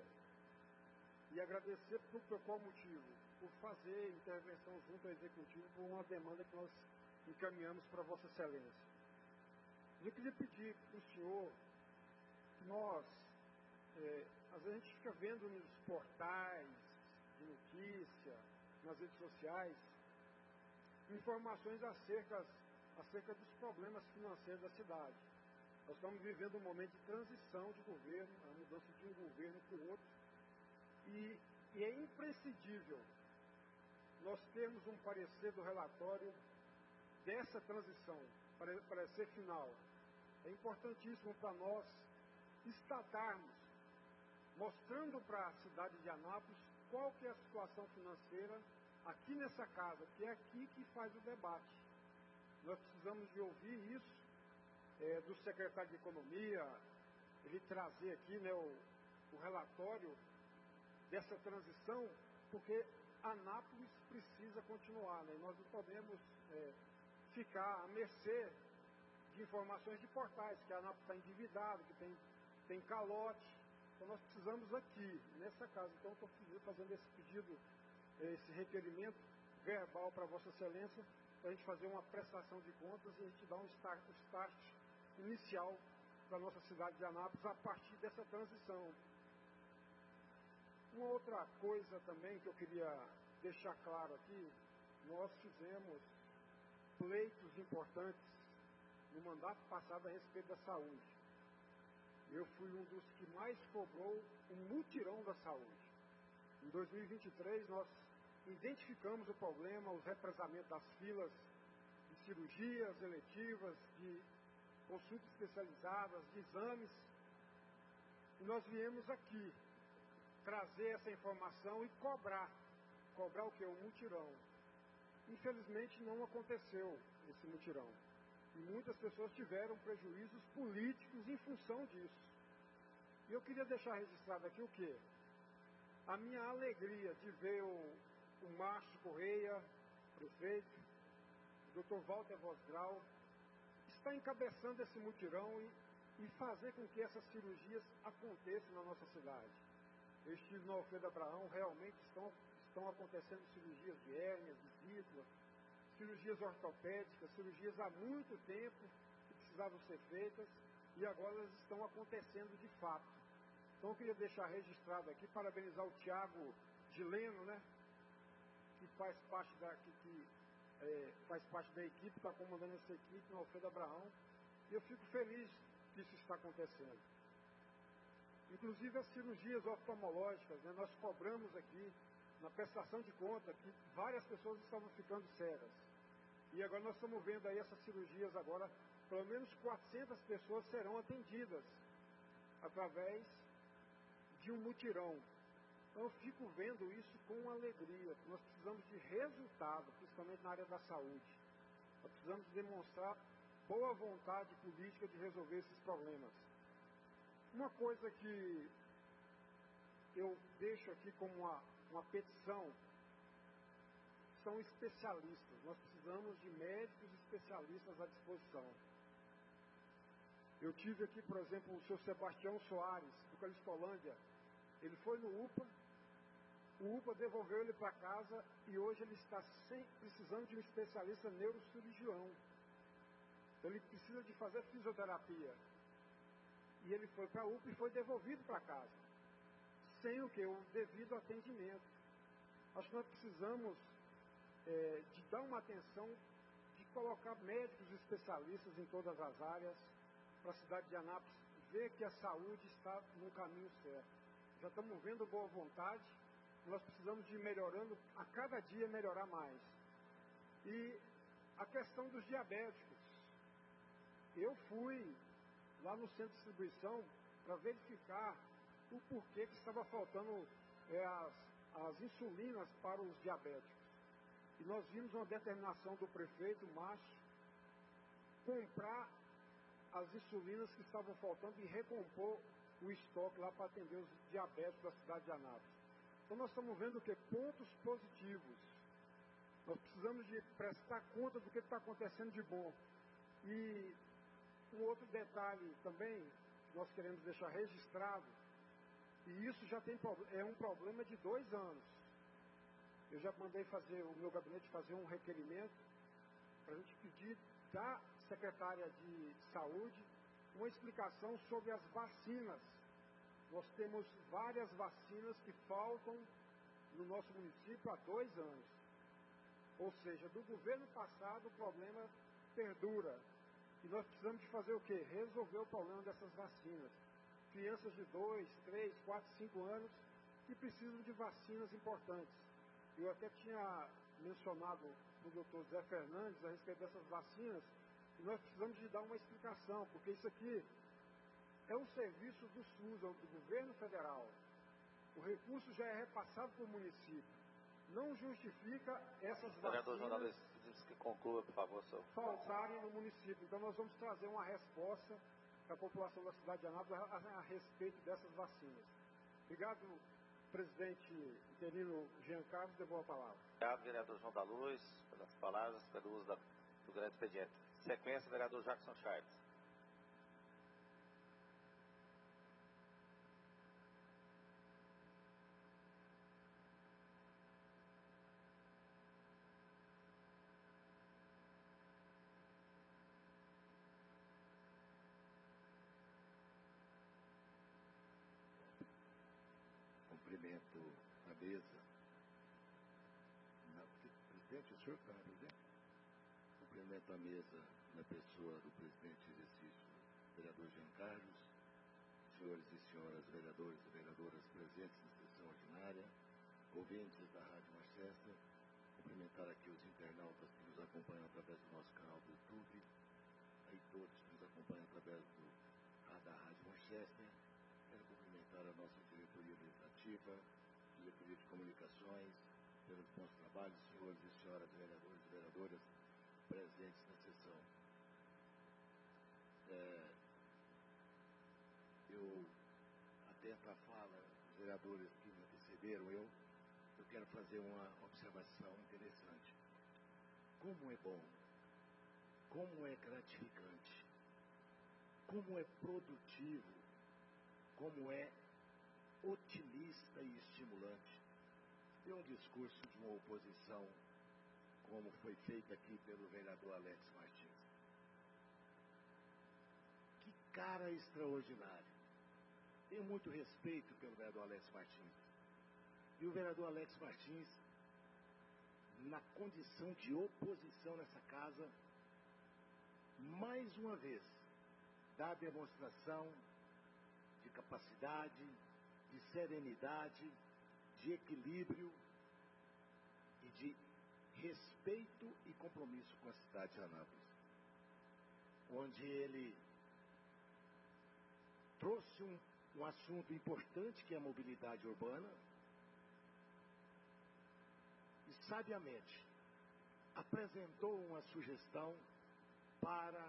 Speaker 6: E agradecer por, por qual motivo? Por fazer intervenção junto ao Executivo por uma demanda que nós encaminhamos para Vossa Excelência. Eu queria pedir para o senhor que nós, é, às vezes a gente fica vendo nos portais de notícia, nas redes sociais, informações acerca, acerca dos problemas financeiros da cidade. Nós estamos vivendo um momento de transição de governo, a mudança de um governo para o outro, e, e é imprescindível nós termos um parecer do relatório dessa transição, parecer final. É importantíssimo para nós estatarmos, mostrando para a cidade de Anápolis qual que é a situação financeira aqui nessa casa, que é aqui que faz o debate. Nós precisamos de ouvir isso é, do secretário de Economia, ele trazer aqui, né, o, o relatório dessa transição, porque Anápolis precisa continuar, né? Nós não podemos é, ficar à mercê de informações de portais, que a Anápolis está endividada, que tem, tem calote. Então nós precisamos aqui, nessa casa. Então eu estou fazendo esse pedido, esse requerimento verbal para Vossa Excelência, para a gente fazer uma prestação de contas e a gente dar um start, um start inicial para a nossa cidade de Anápolis a partir dessa transição. Uma outra coisa também que eu queria deixar claro aqui, nós fizemos pleitos importantes no mandato passado a respeito da saúde. Eu fui um dos que mais cobrou o mutirão da saúde. Em dois mil e vinte e três, nós identificamos o problema, os represamentos das filas de cirurgias eletivas, de consultas especializadas, de exames, e nós viemos aqui trazer essa informação e cobrar. Cobrar o que? O mutirão. Infelizmente não aconteceu esse mutirão. E muitas pessoas tiveram prejuízos políticos em função disso. E eu queria deixar registrado aqui o quê? A minha alegria de ver o, o Márcio Correia, prefeito, o doutor Walter Vosgrau, está encabeçando esse mutirão e, e fazer com que essas cirurgias aconteçam na nossa cidade. Eu estive no Alfredo Abraão, realmente estão, estão acontecendo cirurgias de hérnias, de víscera, cirurgias ortopédicas, cirurgias há muito tempo que precisavam ser feitas e agora elas estão acontecendo de fato. Então eu queria deixar registrado aqui, parabenizar o Tiago Gileno, né, que faz parte da, que, que, é, faz parte da equipe, está comandando essa equipe no Alfredo Abraão, e eu fico feliz que isso está acontecendo. Inclusive as cirurgias oftalmológicas, né, nós cobramos aqui na prestação de conta que várias pessoas estavam ficando cegas. E agora nós estamos vendo aí essas cirurgias agora, pelo menos quatrocentas pessoas serão atendidas através de um mutirão. Então eu fico vendo isso com alegria. Nós precisamos de resultado, principalmente na área da saúde. Nós precisamos demonstrar boa vontade política de resolver esses problemas. Uma coisa que eu deixo aqui como uma, uma petição são especialistas. Nós precisamos de médicos especialistas à disposição. Eu tive aqui, por exemplo, o senhor Sebastião Soares, do Calistolândia. Ele foi no U P A, o U P A devolveu ele para casa e hoje ele está sem, precisando de um especialista neurocirurgião. Então ele precisa de fazer fisioterapia. E ele foi para a U P A e foi devolvido para casa. sem o que? O devido atendimento. Acho que nós precisamos é, de dar uma atenção, de colocar médicos especialistas em todas as áreas, para a cidade de Anápolis ver que a saúde está no caminho certo. Já estamos vendo boa vontade, nós precisamos de ir melhorando, a cada dia melhorar mais. E a questão dos diabéticos. Eu fui lá no centro de distribuição para verificar o porquê que estava faltando é, as, as insulinas para os diabéticos. E nós vimos uma determinação do prefeito Márcio comprar as insulinas que estavam faltando e recompor o estoque lá para atender os diabéticos da cidade de Anápolis. Então nós estamos vendo o que? Pontos positivos. Nós precisamos de prestar conta do que está acontecendo de bom. E um outro detalhe também, que nós queremos deixar registrado, e isso já tem, é um problema de dois anos. Eu já mandei fazer, o meu gabinete fazer um requerimento para a gente pedir da secretária de saúde uma explicação sobre as vacinas. Nós temos várias vacinas que faltam no nosso município há dois anos. Ou seja, do governo passado o problema perdura. E nós precisamos de fazer o quê? Resolver o problema dessas vacinas. Crianças de dois, três, quatro, cinco anos que precisam de vacinas importantes. Eu até tinha mencionado o doutor Zé Fernandes a respeito dessas vacinas, e nós precisamos de dar uma explicação, porque isso aqui é um serviço do SUS, do governo federal. O recurso já é repassado para o município. Não justifica essas vacinas
Speaker 3: que conclua, por favor, seu...
Speaker 6: faltarem no município. Então nós vamos trazer uma resposta para a população da cidade de Anápolis a, a, a respeito dessas vacinas. Obrigado, presidente interino Jean Carlos, devolvo a palavra.
Speaker 3: Obrigado, vereador João da Luz, pelas palavras, pelo uso da, do grande expediente. Sequência, vereador Jackson Charles.
Speaker 14: Cumprimento a mesa. Na, presidente, o senhor está presente? Cumprimento a mesa na pessoa do presidente de exercício, vereador Jean Carlos, senhores e senhoras vereadores e vereadoras presentes na sessão ordinária, ouvintes da Rádio Manchester, cumprimentar aqui os internautas que nos acompanham através do nosso canal do YouTube, aí todos que nos acompanham através do, da Rádio Manchester. Quero cumprimentar a nossa diretoria legislativa, diretoria de comunicações, pelos bons trabalhos, senhores e senhoras vereadores e vereadoras presentes na sessão. É, eu, atento à fala dos vereadores que me antecederam, eu, eu quero fazer uma observação interessante. Como é bom, como é gratificante, como é produtivo, como é otimista e estimulante ter um discurso de uma oposição como foi feito aqui pelo vereador Alex Martins. Que cara extraordinário. Tenho muito respeito pelo vereador Alex Martins. E o vereador Alex Martins, na condição de oposição nessa casa, mais uma vez, dá demonstração de capacidade, de serenidade, de equilíbrio e de respeito e compromisso com a cidade de Anápolis, onde ele trouxe um, um assunto importante que é a mobilidade urbana e sabiamente apresentou uma sugestão para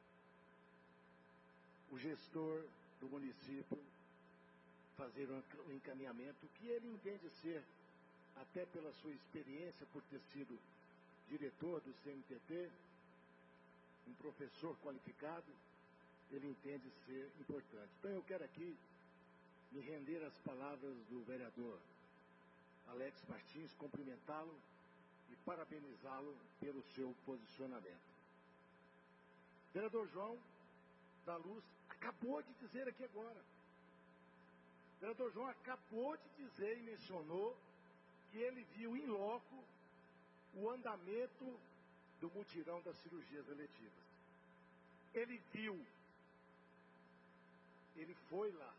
Speaker 14: o gestor do município fazer um encaminhamento que ele entende ser, até pela sua experiência por ter sido diretor do C M T T, um professor qualificado, ele entende ser importante. Então eu quero aqui me render às palavras do vereador Alex Martins, cumprimentá-lo e parabenizá-lo pelo seu posicionamento. Vereador João da Luz acabou de dizer aqui agora
Speaker 6: O vereador João acabou de dizer e mencionou que ele viu em loco o andamento do mutirão das cirurgias eletivas. Ele viu, ele foi lá.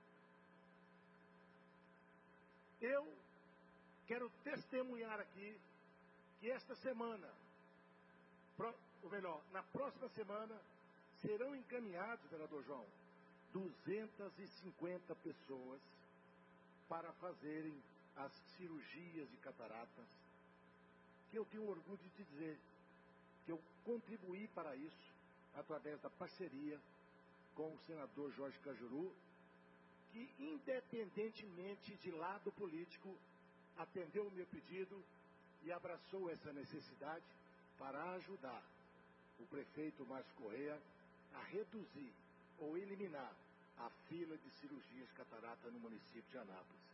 Speaker 6: Eu quero testemunhar aqui que esta semana, ou melhor, na próxima semana, serão encaminhados, vereador João, duzentas e cinquenta pessoas para fazerem as cirurgias de cataratas, que eu tenho orgulho de dizer que eu contribuí para isso através da parceria com o senador Jorge Cajuru, que independentemente de lado político, atendeu o meu pedido e abraçou essa necessidade para ajudar o prefeito Márcio Correia a reduzir ou eliminar a fila de cirurgias de catarata no município de Anápolis.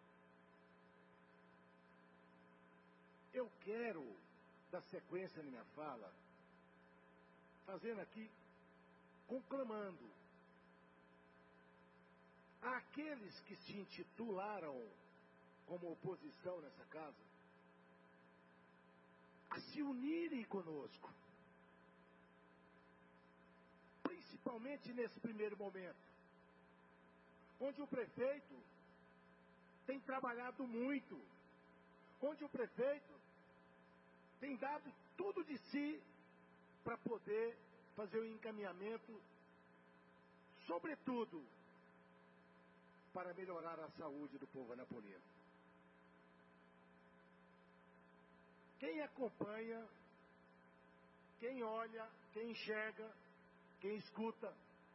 Speaker 6: Eu quero dar sequência na minha fala, fazendo aqui, conclamando àqueles que se intitularam como oposição nessa casa, a se unirem conosco, principalmente nesse primeiro momento, onde o prefeito tem trabalhado muito, onde o prefeito tem dado tudo de si para poder fazer o encaminhamento, sobretudo para melhorar a saúde do povo anapolino. Quem acompanha, quem olha, quem enxerga, quem escuta,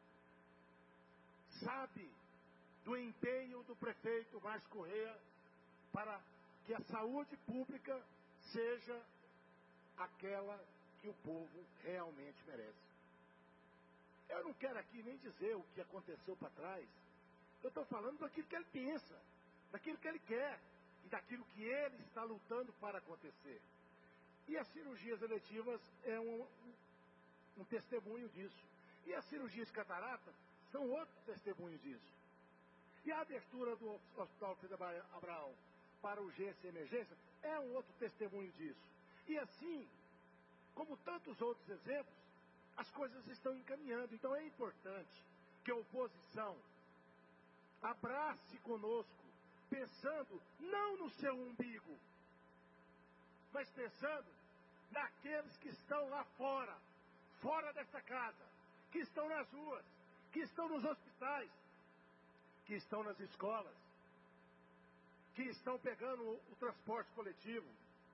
Speaker 6: sabe do empenho do prefeito Márcio Correia para que a saúde pública seja aquela que o povo realmente merece. Eu não quero aqui nem dizer o que aconteceu para trás. Eu estou falando daquilo que ele pensa, daquilo que ele quer e daquilo que ele está lutando para acontecer. E as cirurgias eletivas é um, um testemunho disso. E as cirurgias de catarata são outro testemunho disso. E a abertura do Hospital Fida Abraão para urgência e emergência é um outro testemunho disso. E assim, como tantos outros exemplos, as coisas estão encaminhando. Então é importante que a oposição abrace conosco, pensando não no seu umbigo, mas pensando naqueles que estão lá fora, fora dessa casa, que estão nas ruas, que estão nos hospitais, que estão nas escolas, que estão pegando o, o transporte coletivo,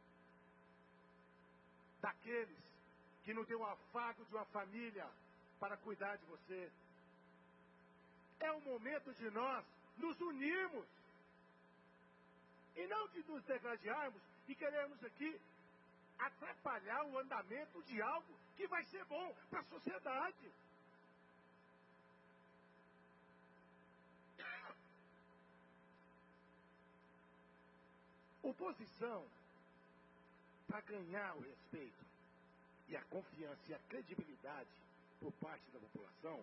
Speaker 6: daqueles que não têm o afago de uma família para cuidar de você. É o momento de nós nos unirmos e não de nos degladiarmos e queremos aqui atrapalhar o andamento de algo que vai ser bom para a sociedade. Oposição, para ganhar o respeito e a confiança e a credibilidade por parte da população,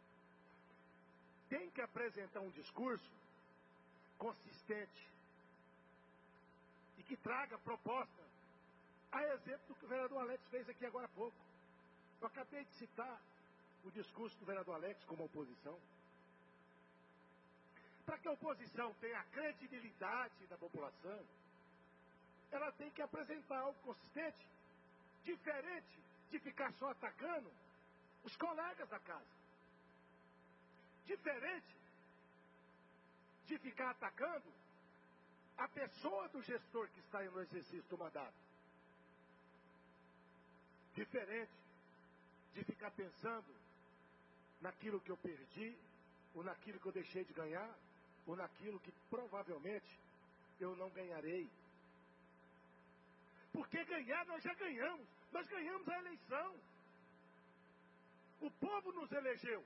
Speaker 6: tem que apresentar um discurso consistente e que traga proposta, a exemplo do que o vereador Alex fez aqui agora há pouco. Eu acabei de citar o discurso do vereador Alex como oposição. Para que a oposição tenha a credibilidade da população, ela tem que apresentar algo consistente, diferente de ficar só atacando os colegas da casa. Diferente de ficar atacando a pessoa do gestor que está no exercício do mandato. Diferente de ficar pensando naquilo que eu perdi, ou naquilo que eu deixei de ganhar, ou naquilo que provavelmente eu não ganharei. Porque ganhar nós já ganhamos, nós ganhamos a eleição. O povo nos elegeu.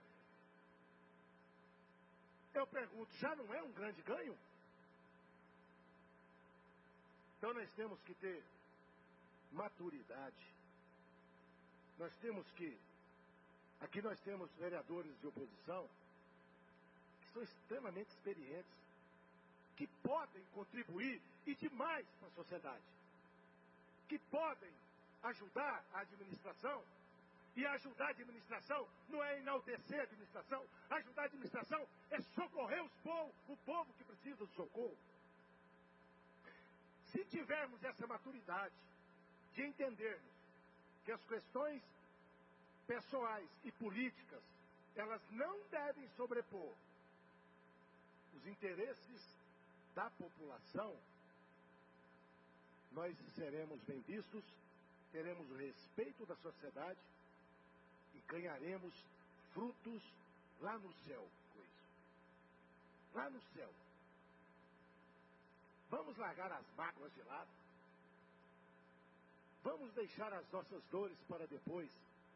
Speaker 6: Eu pergunto, já não é um grande ganho? Então nós temos que ter maturidade. Nós temos que... Aqui nós temos vereadores de oposição que são extremamente experientes, que podem contribuir e demais para a sociedade, que podem ajudar a administração. E ajudar a administração não é enaltecer a administração. Ajudar a administração é socorrer os povo, o povo que precisa de socorro. Se tivermos essa maturidade de entendermos que as questões pessoais e políticas, elas não devem sobrepor os interesses da população, nós seremos bem vistos, teremos o respeito da sociedade e ganharemos frutos lá no céu com isso. Lá no céu. Vamos largar as mágoas de lado. Vamos deixar as nossas dores para depois.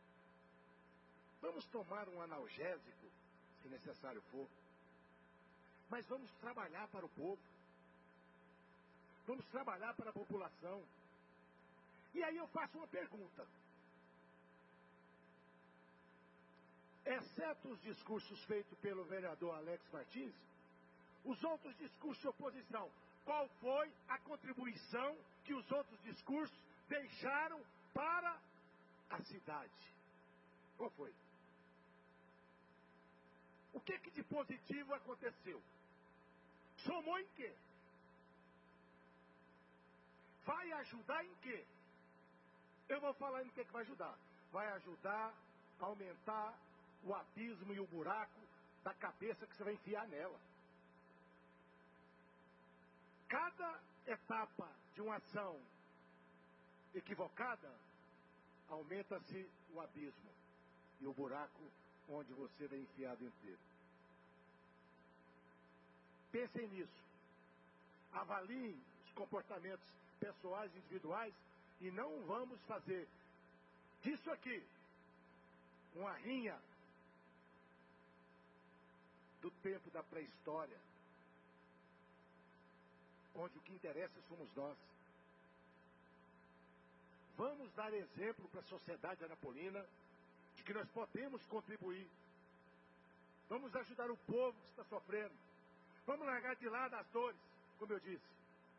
Speaker 6: Vamos tomar um analgésico, se necessário for. Mas vamos trabalhar para o povo. Vamos trabalhar para a população. E aí eu faço uma pergunta. Exceto os discursos feitos pelo vereador Alex Martins, os outros discursos de oposição, qual foi a contribuição que os outros discursos deixaram para a cidade? Qual foi? O que que de positivo aconteceu? Somou em quê? Vai ajudar em quê? Eu vou falar em que que vai ajudar. Vai ajudar a aumentar o abismo e o buraco da cabeça que você vai enfiar nela. Cada etapa de uma ação equivocada, aumenta-se o abismo e o buraco onde você vai enfiar inteiro. Pensem nisso. Avaliem os comportamentos pessoais e individuais e não vamos fazer disso aqui uma rinha do tempo da pré-história, onde o que interessa somos nós. Vamos dar exemplo para a sociedade anapolina de que nós podemos contribuir. Vamos ajudar o povo que está sofrendo. Vamos largar de lado as dores, como eu disse.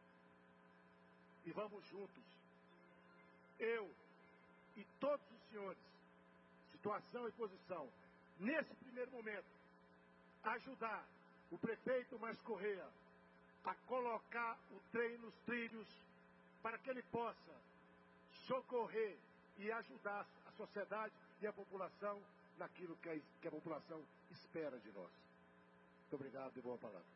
Speaker 6: E vamos juntos, eu e todos os senhores, situação e posição, nesse primeiro momento, ajudar o prefeito Márcio Correia a colocar o trem nos trilhos para que ele possa socorrer e ajudar a sociedade e a população naquilo que a, que a população espera de nós. Muito obrigado e boa palavra.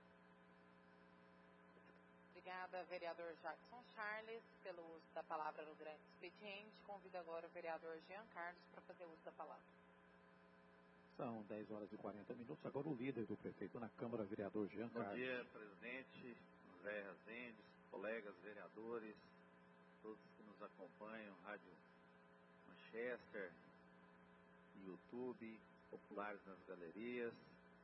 Speaker 1: Obrigada, vereador Jackson Charles, pelo uso da palavra no grande expediente. Convido agora o vereador Jean Carlos para fazer uso da palavra.
Speaker 11: São dez horas e quarenta minutos. Agora o líder do prefeito na Câmara, vereador Jean Carlos.
Speaker 3: Bom dia, presidente, Zé Rezende, colegas vereadores, todos que nos acompanham, Rádio Manchester, YouTube, populares nas galerias.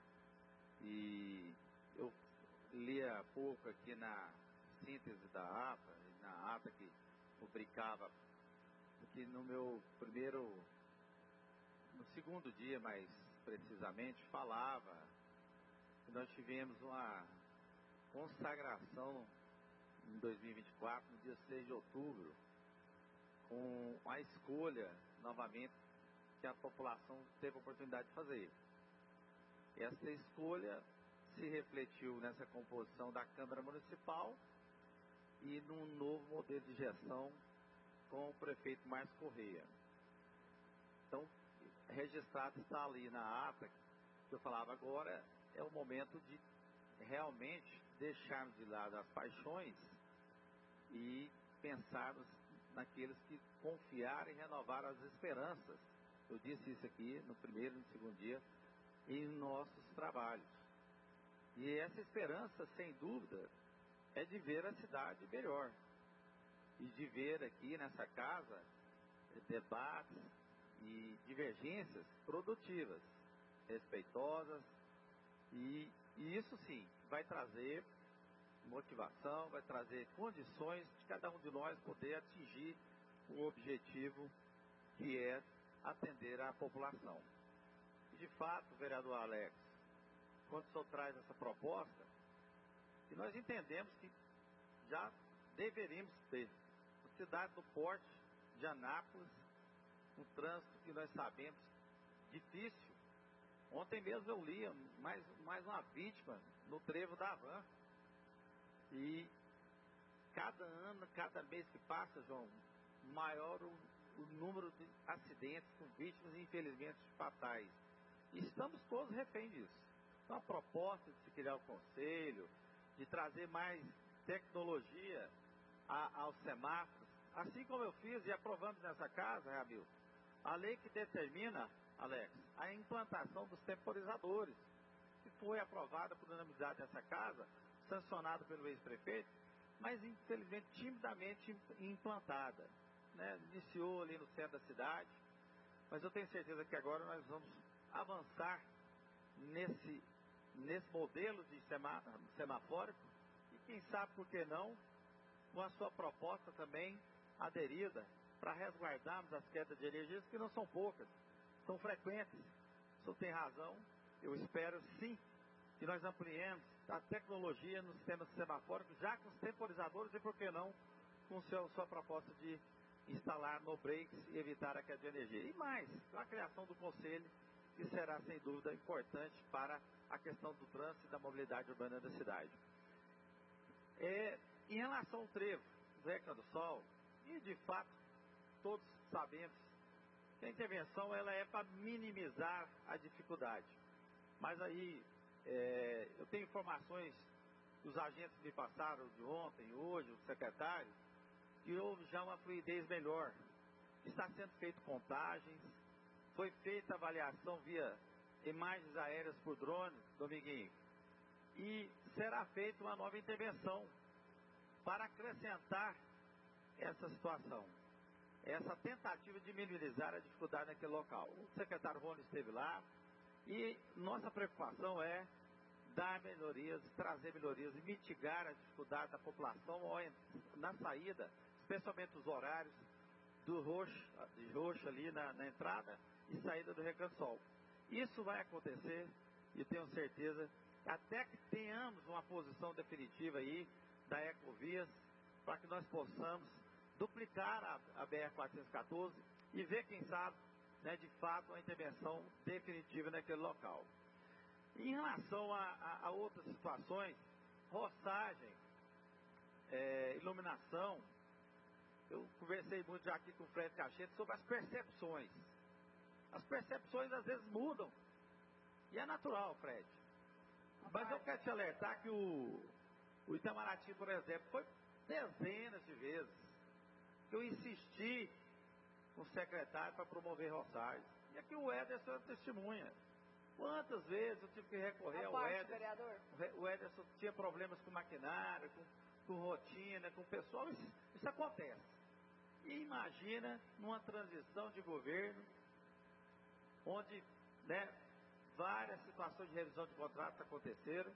Speaker 3: E eu li há pouco aqui na síntese da ata, na ata que rubricava, que no meu primeiro, no segundo dia mais precisamente, falava que nós tivemos uma consagração em dois mil e vinte e quatro, no dia seis de outubro, com a escolha, novamente, que a população teve a oportunidade de fazer. Essa escolha se refletiu nessa composição da Câmara Municipal e num novo modelo de gestão com o prefeito Márcio Correia. Então, registrado está ali na ata que eu falava agora, é o momento de realmente deixarmos de lado as paixões e pensarmos naqueles que confiaram e renovaram as esperanças. Eu disse isso aqui no primeiro e no segundo dia, em nossos trabalhos. E essa esperança, sem dúvida, é de ver a cidade melhor. E de ver aqui nessa casa debates e divergências produtivas, respeitosas, e, e isso sim vai trazer motivação, vai trazer condições de cada um de nós poder atingir o objetivo que é atender a população. E de fato, vereador Alex,
Speaker 11: quando o senhor traz essa proposta, e nós entendemos que já deveríamos ter. Uma cidade do porte de Anápolis, um trânsito que nós sabemos difícil. Ontem mesmo eu li mais, mais uma vítima no trevo da Van. E cada ano, cada mês que passa, João, maior o, o número de acidentes com vítimas, infelizmente, fatais. E estamos todos reféns disso. Então a proposta de se criar o conselho, de trazer mais tecnologia a, aos semáforos, assim como eu fiz e aprovamos nessa casa, Ramil, a lei que determina, Alex, a implantação dos temporizadores, que foi aprovada por unanimidade nessa casa, sancionada pelo ex-prefeito, mas infelizmente timidamente implantada, né? Iniciou ali no centro da cidade, mas eu tenho certeza que agora nós vamos avançar nesse, nesse modelo de semá, semafórico, e quem sabe por que não, com a sua proposta também aderida, para resguardarmos as quedas de energias, que não são poucas, são frequentes. O senhor tem razão, eu espero sim que nós ampliemos a tecnologia no sistema semafórico, já com os temporizadores e, por que não, com seu, sua proposta de instalar no breaks e evitar a queda de energia. E mais, a criação do conselho, que será, sem dúvida, importante para a questão do trânsito e da mobilidade urbana da cidade. É, em relação ao trevo, Zeca do Sol, e de fato, todos sabemos que a intervenção ela é para minimizar a dificuldade. Mas aí, é, eu tenho informações que os agentes me passaram de ontem, hoje, o secretário, que houve já uma fluidez melhor. Está sendo feito contagens, foi feita avaliação via imagens aéreas por drone, Dominguinho, e será feita uma nova intervenção para acrescentar essa situação, essa tentativa de minimizar a dificuldade naquele local. O secretário Rony esteve lá e nossa preocupação é dar melhorias, trazer melhorias e mitigar a dificuldade da população na saída, especialmente os horários do roxo, de roxo ali na, na entrada e saída do Recanto Sol. Isso vai acontecer e tenho certeza, até que tenhamos uma posição definitiva aí da Ecovias, para que nós possamos duplicar a, a B R quatrocentos e quatorze e ver, quem sabe, né, de fato, uma intervenção definitiva naquele local. Em relação a, a, a outras situações, roçagem, é, iluminação, eu conversei muito já aqui com o Fred Cachete sobre as percepções. As percepções às vezes mudam. E é natural, Fred. Mas eu quero te alertar que o, o Itamaraty, por exemplo, foi dezenas de vezes que eu insisti com o secretário para promover roçagens. E aqui o Ederson é testemunha. Quantas vezes eu tive que recorrer ao Ederson? Vereador. O Ederson tinha problemas com maquinário, com, com rotina, com o pessoal. Isso, isso acontece. E imagina numa transição de governo, onde, né, várias situações de revisão de contratos aconteceram,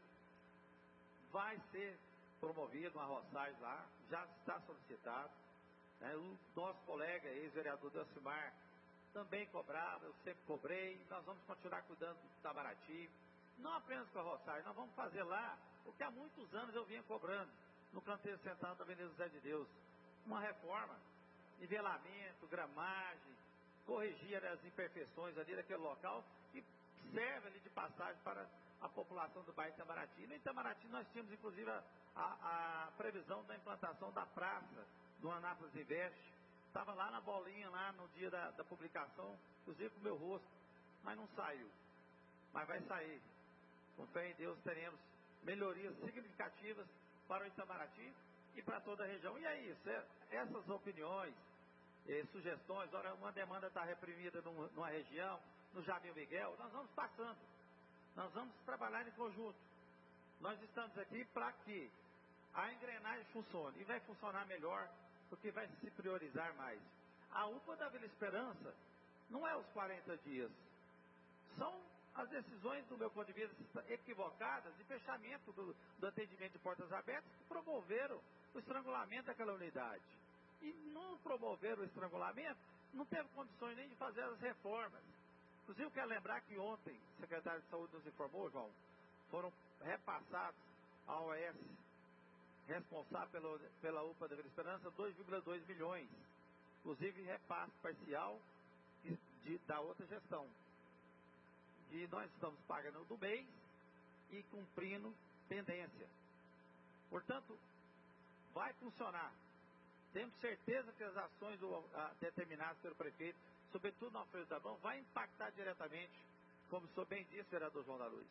Speaker 11: vai ser promovido uma roçagem lá, já está solicitado. Né, o nosso colega, ex-vereador Delcimar, também cobrava, eu sempre cobrei, nós vamos continuar cuidando do Itamaraty, não apenas com a roçagem, nós vamos fazer lá o que há muitos anos eu vinha cobrando, no canteiro central da Avenida José de Deus, uma reforma, nivelamento, gramagem, corrigir as imperfeições ali daquele local, que serve ali de passagem para a população do bairro Itamaraty. No Itamaraty nós tínhamos inclusive a, a, a previsão da implantação da praça do Anápolis Invest. Estava lá na bolinha, lá no dia da, da publicação, inclusive com o meu rosto, mas não saiu. Mas vai sair. Com fé em Deus teremos melhorias significativas para o Itamaraty e para toda a região. E é isso, é, essas opiniões, eh, sugestões, ora, uma demanda está reprimida num, numa região, no Jardim Miguel, nós vamos passando. Nós vamos trabalhar em conjunto. Nós estamos aqui para que a engrenagem funcione. E vai funcionar melhor, porque vai se priorizar mais. A U P A da Vila Esperança não é os quarenta dias. São as decisões, do meu ponto de vista, equivocadas de fechamento do, do atendimento de portas abertas que promoveram o estrangulamento daquela unidade. E não promoveram o estrangulamento, não teve condições nem de fazer as reformas. Inclusive, eu quero lembrar que ontem, o secretário de Saúde nos informou, João,
Speaker 8: foram repassados à O S, responsável pelo, pela U P A da Vila Esperança, dois vírgula dois milhões, inclusive repasse parcial de, de, da outra gestão. E nós estamos pagando do mês e cumprindo pendência. Portanto, vai funcionar. Temos certeza que as ações do, a, determinadas pelo prefeito, sobretudo na Alfredo da Mão, vai impactar diretamente, como o senhor bem disse, vereador João da Luz,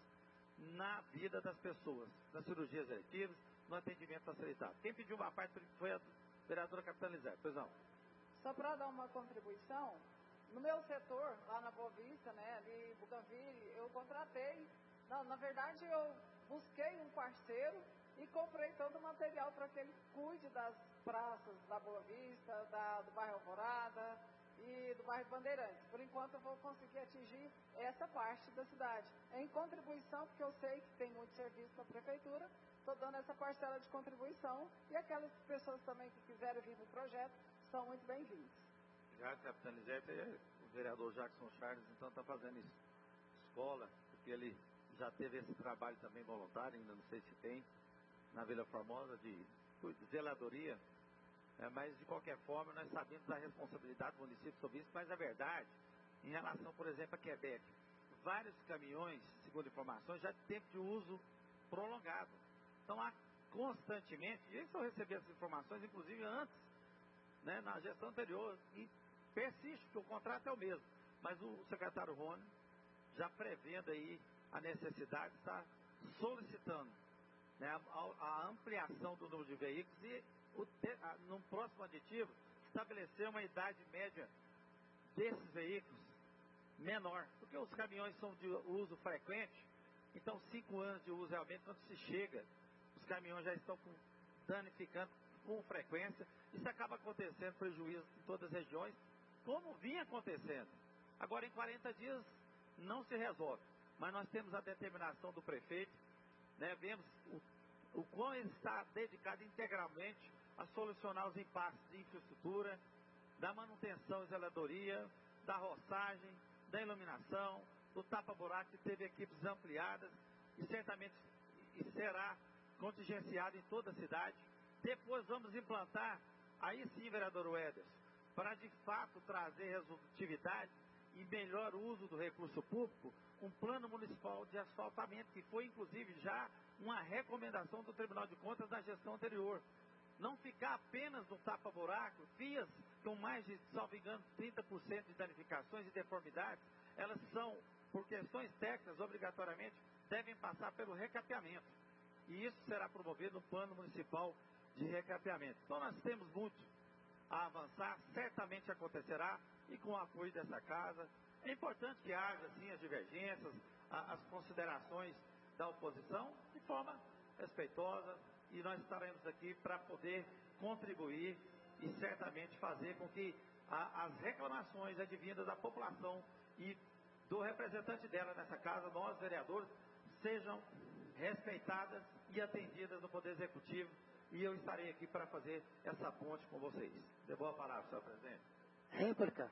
Speaker 8: na vida das pessoas, nas cirurgias eletivas, no atendimento facilitado. Quem pediu uma parte foi a vereadora Capitalizar. Pois não.
Speaker 15: Só para dar uma contribuição, no meu setor, lá na Boa Vista, né, ali em Bougainville, eu contratei, não, na verdade eu busquei um parceiro e comprei todo o material para que ele cuide das praças da Boa Vista, da, do bairro Alvorada e do bairro Bandeirantes. Por enquanto eu vou conseguir atingir essa parte da cidade. Em contribuição, porque eu sei que tem muito serviço para a prefeitura, estou dando essa parcela de contribuição e aquelas pessoas também que quiserem vir no projeto são muito bem-vindos.
Speaker 8: Obrigado, capitão Lisete. O vereador Jackson Charles, então, está fazendo isso. Escola, porque ele já teve esse trabalho também voluntário, ainda não sei se tem, na Vila Formosa, de zeladoria, é, mas de qualquer forma nós sabemos da responsabilidade do município sobre isso, mas a verdade, em relação, por exemplo, a Quebec, vários caminhões, segundo informações, já têm de uso prolongado. Então há constantemente, e isso eu recebi essas informações, inclusive antes, né, na gestão anterior, e persiste, porque o contrato é o mesmo, mas o secretário Rony, já prevendo aí a necessidade, está solicitando, né, a, a ampliação do número de veículos e o te, a, no próximo aditivo estabelecer uma idade média desses veículos menor, porque os caminhões são de uso frequente, então cinco anos de uso realmente, quando se chega, os caminhões já estão com, danificando com frequência, isso acaba acontecendo prejuízo em todas as regiões, como vinha acontecendo. Agora em quarenta dias não se resolve, mas nós temos a determinação do prefeito, né, vemos o, o quão ele está dedicado integralmente a solucionar os impasses de infraestrutura, da manutenção e zeladoria, da roçagem, da iluminação, do tapa-buraco, que teve equipes ampliadas e certamente e será contingenciado em toda a cidade. Depois vamos implantar, aí sim, vereador Weders, para de fato trazer resultatividade e melhor uso do recurso público, um plano municipal de asfaltamento, que foi inclusive já uma recomendação do Tribunal de Contas da gestão anterior. Não ficar apenas no tapa-buraco, vias com mais de, salvo engano, trinta por cento de danificações e deformidades, elas são, por questões técnicas, obrigatoriamente, devem passar pelo recapeamento. E isso será promovido no plano municipal de recapeamento. Então nós temos muito a avançar, certamente acontecerá, e com o apoio dessa casa. É importante que haja, sim, as divergências, a, as considerações da oposição, de forma respeitosa, e nós estaremos aqui para poder contribuir e certamente fazer com que a, as reclamações advindas da população e do representante dela nessa casa, nós, vereadores, sejam respeitadas e atendidas no Poder Executivo, e eu estarei aqui para fazer essa ponte com vocês. Devolvo a palavra, senhor presidente.
Speaker 12: Réplica.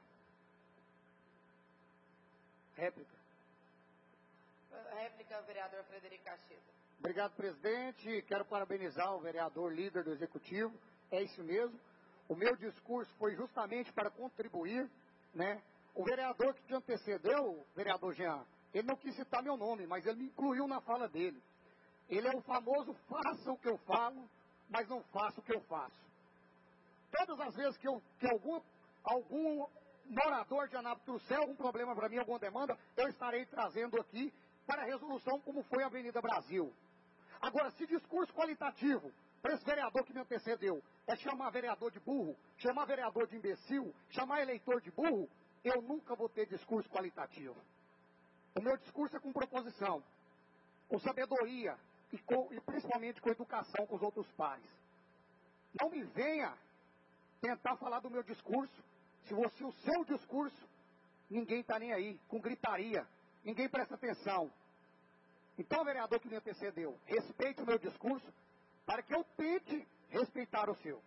Speaker 12: Réplica.
Speaker 1: Réplica, vereador Frederico Cacheta.
Speaker 12: Obrigado, presidente. Quero parabenizar o vereador líder do Executivo. É isso mesmo. O meu discurso foi justamente para contribuir, né? O vereador que te antecedeu, o vereador Jean, ele não quis citar meu nome, mas ele me incluiu na fala dele. Ele é o famoso faça o que eu falo, mas não faço o que eu faço. Todas as vezes que, eu, que algum, algum morador de Anápolis trouxer algum problema para mim, alguma demanda, eu estarei trazendo aqui para resolução, como foi a Avenida Brasil. Agora, se discurso qualitativo para esse vereador que me antecedeu é chamar vereador de burro, chamar vereador de imbecil, chamar eleitor de burro, eu nunca vou ter discurso qualitativo. O meu discurso é com proposição, com sabedoria e, com, e principalmente com educação com os outros pares. Não me venha tentar falar do meu discurso, se fosse o seu discurso, ninguém está nem aí, com gritaria, ninguém presta atenção. Então, vereador que me antecedeu, respeite o meu discurso, para que eu tente respeitar o seu.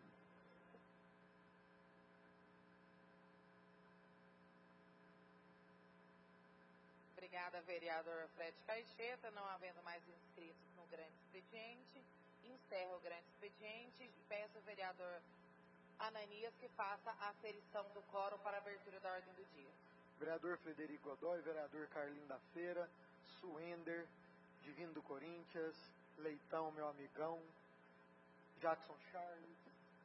Speaker 1: Obrigada, vereador Fred Caixeta. Não havendo mais inscritos. grande expediente. Encerro o grande expediente e peço ao vereador Ananias que faça a aferição do quórum para a abertura da ordem do dia.
Speaker 6: Vereador Frederico Godoy, vereador Carlinho da Feira, Suender, Divino do Corinthians, Leitão, meu amigão, Jackson Charles,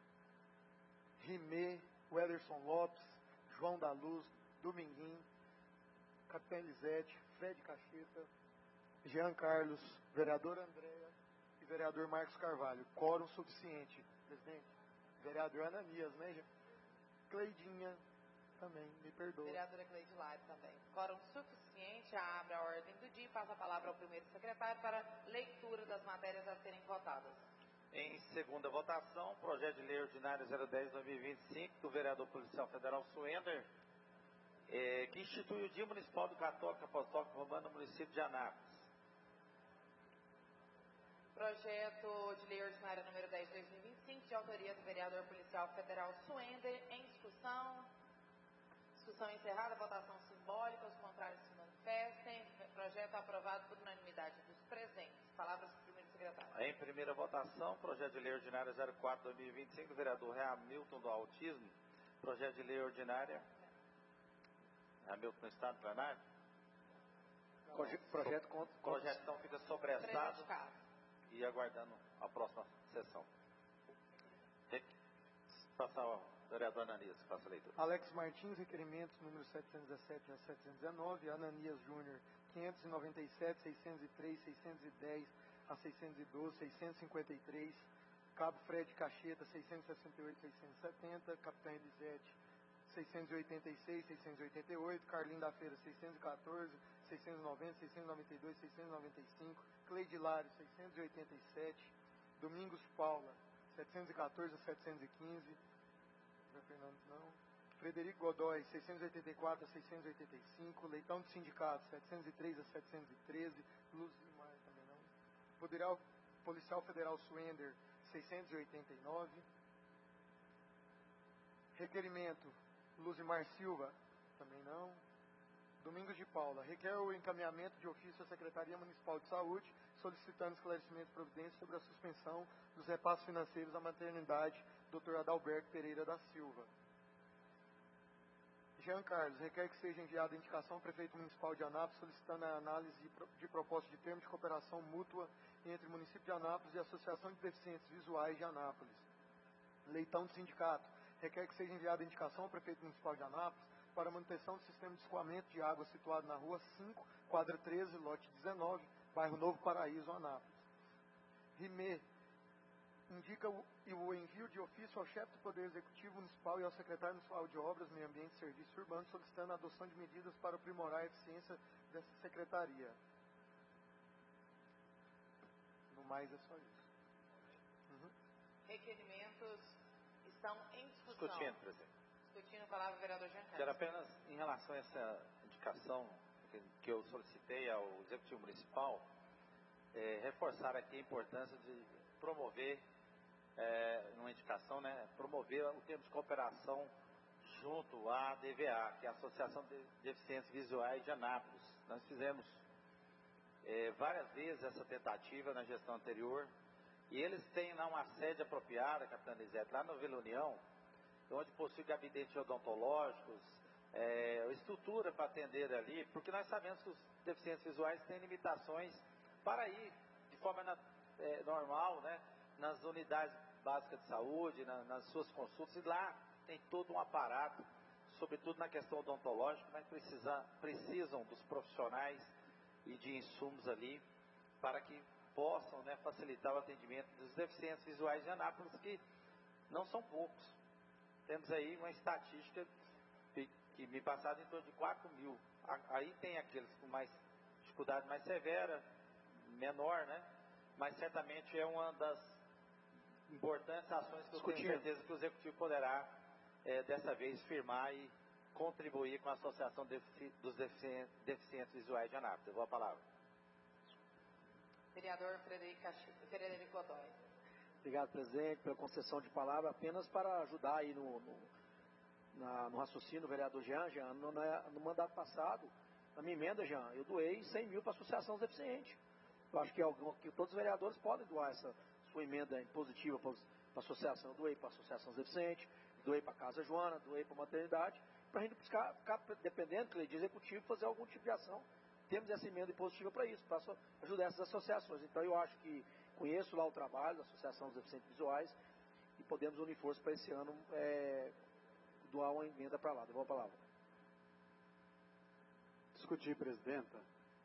Speaker 6: Rimê, Wederson Lopes, João da Luz, Dominguinho, Capitão Elisete, Fred Cacheta, Jean Carlos, vereador Andréa e vereador Marcos Carvalho. Quórum suficiente, presidente. Vereador Ananias, né, Jean? Cleidinha, também, me perdoa.
Speaker 1: Vereadora Cleide Lari também. Quórum suficiente, abre a ordem do dia e passa a palavra ao primeiro secretário para leitura das matérias a serem votadas.
Speaker 3: Em segunda votação, projeto de lei ordinário zero dez barra dois mil e vinte e cinco do vereador policial federal Suender, é, que institui o Dia Municipal do Católico Apostólico Romano no município de Anápolis.
Speaker 1: Projeto de lei ordinária número dez de dois mil e vinte e cinco, de autoria do vereador policial federal Suender, em discussão. Discussão encerrada, votação simbólica, os contrários se manifestem. Projeto aprovado por unanimidade dos presentes. Palavras do primeiro secretário.
Speaker 3: Em primeira votação, projeto de lei ordinária zero quatro barra dois mil e vinte e cinco do vereador Hamilton do Autismo. Projeto de lei ordinária. Hamilton no estado plenário?
Speaker 4: Projeto contra.
Speaker 3: Projeto então fica sobressado e aguardando a próxima sessão. Tem que passar ao vereador Ananias, faça a leitura.
Speaker 6: Alex Martins, requerimentos número setecentos e dezessete a setecentos e dezenove, Ananias Júnior, quinhentos e noventa e sete, seiscentos e três, seiscentos e dez a seiscentos e doze, seiscentos e cinquenta e três, Cabo Fred Cacheta, seiscentos e sessenta e oito, seiscentos e setenta, Capitão Elisete, seiscentos e oitenta e seis, seiscentos e oitenta e oito, Carlinho da Feira, seiscentos e quatorze, seiscentos e noventa, seiscentos e noventa e dois, seiscentos e noventa e cinco, Cleide Lário, seiscentos e oitenta e sete, Domingos Paula, setecentos e quatorze a setecentos e quinze, Fernando não, Frederico Godoy, seiscentos e oitenta e quatro a seiscentos e oitenta e cinco, Leitão do Sindicato, setecentos e três a setecentos e treze, Luz de Mar também não, Poderal, Policial Federal Suender, seiscentos e oitenta e nove, requerimento Luzimar Silva, também não, Domingos de Paula, requer o encaminhamento de ofício à Secretaria Municipal de Saúde, solicitando esclarecimento e providência sobre a suspensão dos repassos financeiros à maternidade doutor Adalberto Pereira da Silva. Jean Carlos, requer que seja enviada a indicação ao prefeito municipal de Anápolis, solicitando a análise de, de proposta de termo de cooperação mútua entre o município de Anápolis e a Associação de Deficientes Visuais de Anápolis. Leitão do Sindicato, requer que seja enviada a indicação ao prefeito municipal de Anápolis para a manutenção do sistema de escoamento de água situado na rua cinco, quadra treze, lote dezenove, bairro Novo Paraíso, Anápolis. Rimê, indica o, o envio de ofício ao chefe do Poder Executivo Municipal e ao secretário municipal de Obras, Meio Ambiente e Serviços Urbanos, solicitando a adoção de medidas para aprimorar a eficiência dessa secretaria. No mais, é só isso. Uhum.
Speaker 1: Requerimentos estão em discussão.
Speaker 3: Discutindo, presidente.
Speaker 1: Discutindo a palavra, vereador Jean Carlos.
Speaker 3: Quero apenas, em relação a essa indicação que, que eu solicitei ao Executivo Municipal, é, reforçar aqui a importância de promover, é, numa indicação, né, promover o termo de cooperação junto à A D V A, que é a Associação de Deficientes Visuais de Anápolis. Nós fizemos é, várias vezes essa tentativa na gestão anterior, e eles têm lá uma sede apropriada, Capitão Elisete, lá no Vila União, onde possui gabinetes odontológicos, é, estrutura para atender ali, porque nós sabemos que os deficientes visuais têm limitações para ir de forma na, é, normal, né, nas unidades básicas de saúde, na, nas suas consultas, e lá tem todo um aparato, sobretudo na questão odontológica, mas precisa, precisam dos profissionais e de insumos ali para que possam, né, facilitar o atendimento dos deficientes visuais de Anápolis, que não são poucos. Temos aí uma estatística que, que me passaram em torno de quatro mil. Aí tem aqueles com mais dificuldade mais severa, menor, né? Mas certamente é uma das importantes ações que eu tenho certeza que o Executivo poderá, é, dessa vez, firmar e contribuir com a Associação dos Deficientes, Deficientes Visuais de Anápolis. Eu vou a palavra.
Speaker 1: Vereador Frederico, Frederico Godoy.
Speaker 4: Obrigado, presidente, pela concessão de palavra, apenas para ajudar aí no, no, na, no raciocínio do vereador Jean. Jean no, no mandato passado, na minha emenda, Jean, eu doei cem mil para a Associação dos Deficientes. Eu acho que, é algo que todos os vereadores podem doar essa sua emenda impositiva para a associação. Eu doei para a Associação dos Deficientes, doei para a Casa Joana, doei para a Maternidade, para a gente ficar, ficar dependendo de executivo fazer algum tipo de ação. Temos essa emenda impositiva para isso, para ajudar essas associações. Então eu acho que conheço lá o trabalho da Associação dos Deficientes Visuais e podemos unir forças para esse ano é, doar uma emenda para lá. Devolvo a palavra.
Speaker 2: Discutir, presidenta.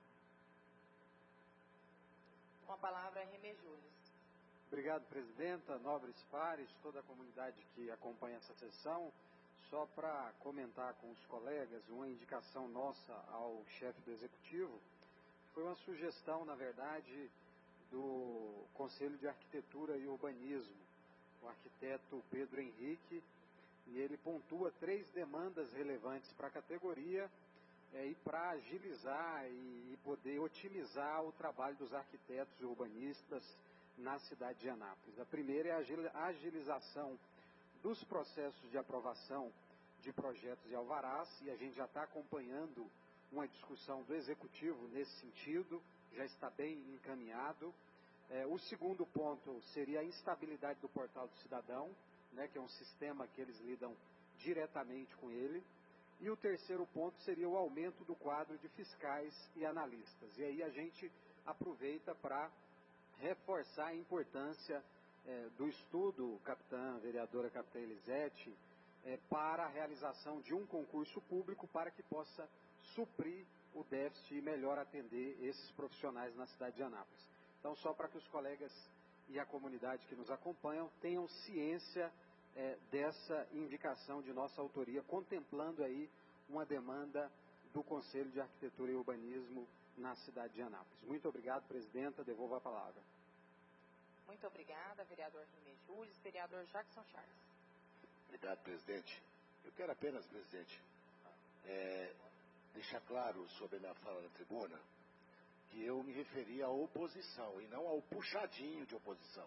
Speaker 1: Com a palavra, René Júlio.
Speaker 16: Obrigado, presidenta, nobres pares, toda a comunidade que acompanha essa sessão. Só para comentar com os colegas, uma indicação nossa ao chefe do Executivo, foi uma sugestão, na verdade, do Conselho de Arquitetura e Urbanismo, o arquiteto Pedro Henrique, e ele pontua três demandas relevantes para a categoria é, e para agilizar e, e poder otimizar o trabalho dos arquitetos e urbanistas na cidade de Anápolis. A primeira é a agilização dos processos de aprovação de projetos e alvarás, e a gente já está acompanhando uma discussão do Executivo nesse sentido, já está bem encaminhado. É, o segundo ponto seria a instabilidade do Portal do Cidadão, né, que é um sistema que eles lidam diretamente com ele. E o terceiro ponto seria o aumento do quadro de fiscais e analistas. E aí a gente aproveita para reforçar a importância é, do estudo, capitã, vereadora capitã Elisete, é, para a realização de um concurso público para que possa suprir o déficit e melhor atender esses profissionais na cidade de Anápolis. Então, só para que os colegas e a comunidade que nos acompanham tenham ciência é, dessa indicação de nossa autoria, contemplando aí uma demanda do Conselho de Arquitetura e Urbanismo na cidade de Anápolis. Muito obrigado, presidenta. Devolvo a palavra.
Speaker 1: Muito obrigada, vereador René Júlio. Vereador Jackson Charles.
Speaker 14: Obrigado, presidente. Eu quero apenas, presidente, é, deixar claro sobre a minha fala na tribuna que eu me referi à oposição e não ao puxadinho de oposição.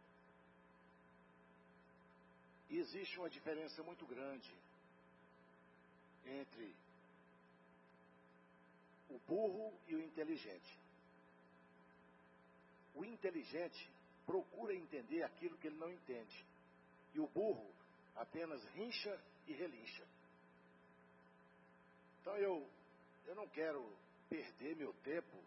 Speaker 14: E existe uma diferença muito grande entre o burro e o inteligente. O inteligente procura entender aquilo que ele não entende. E o burro apenas rincha e relincha. Então eu, eu não quero perder meu tempo,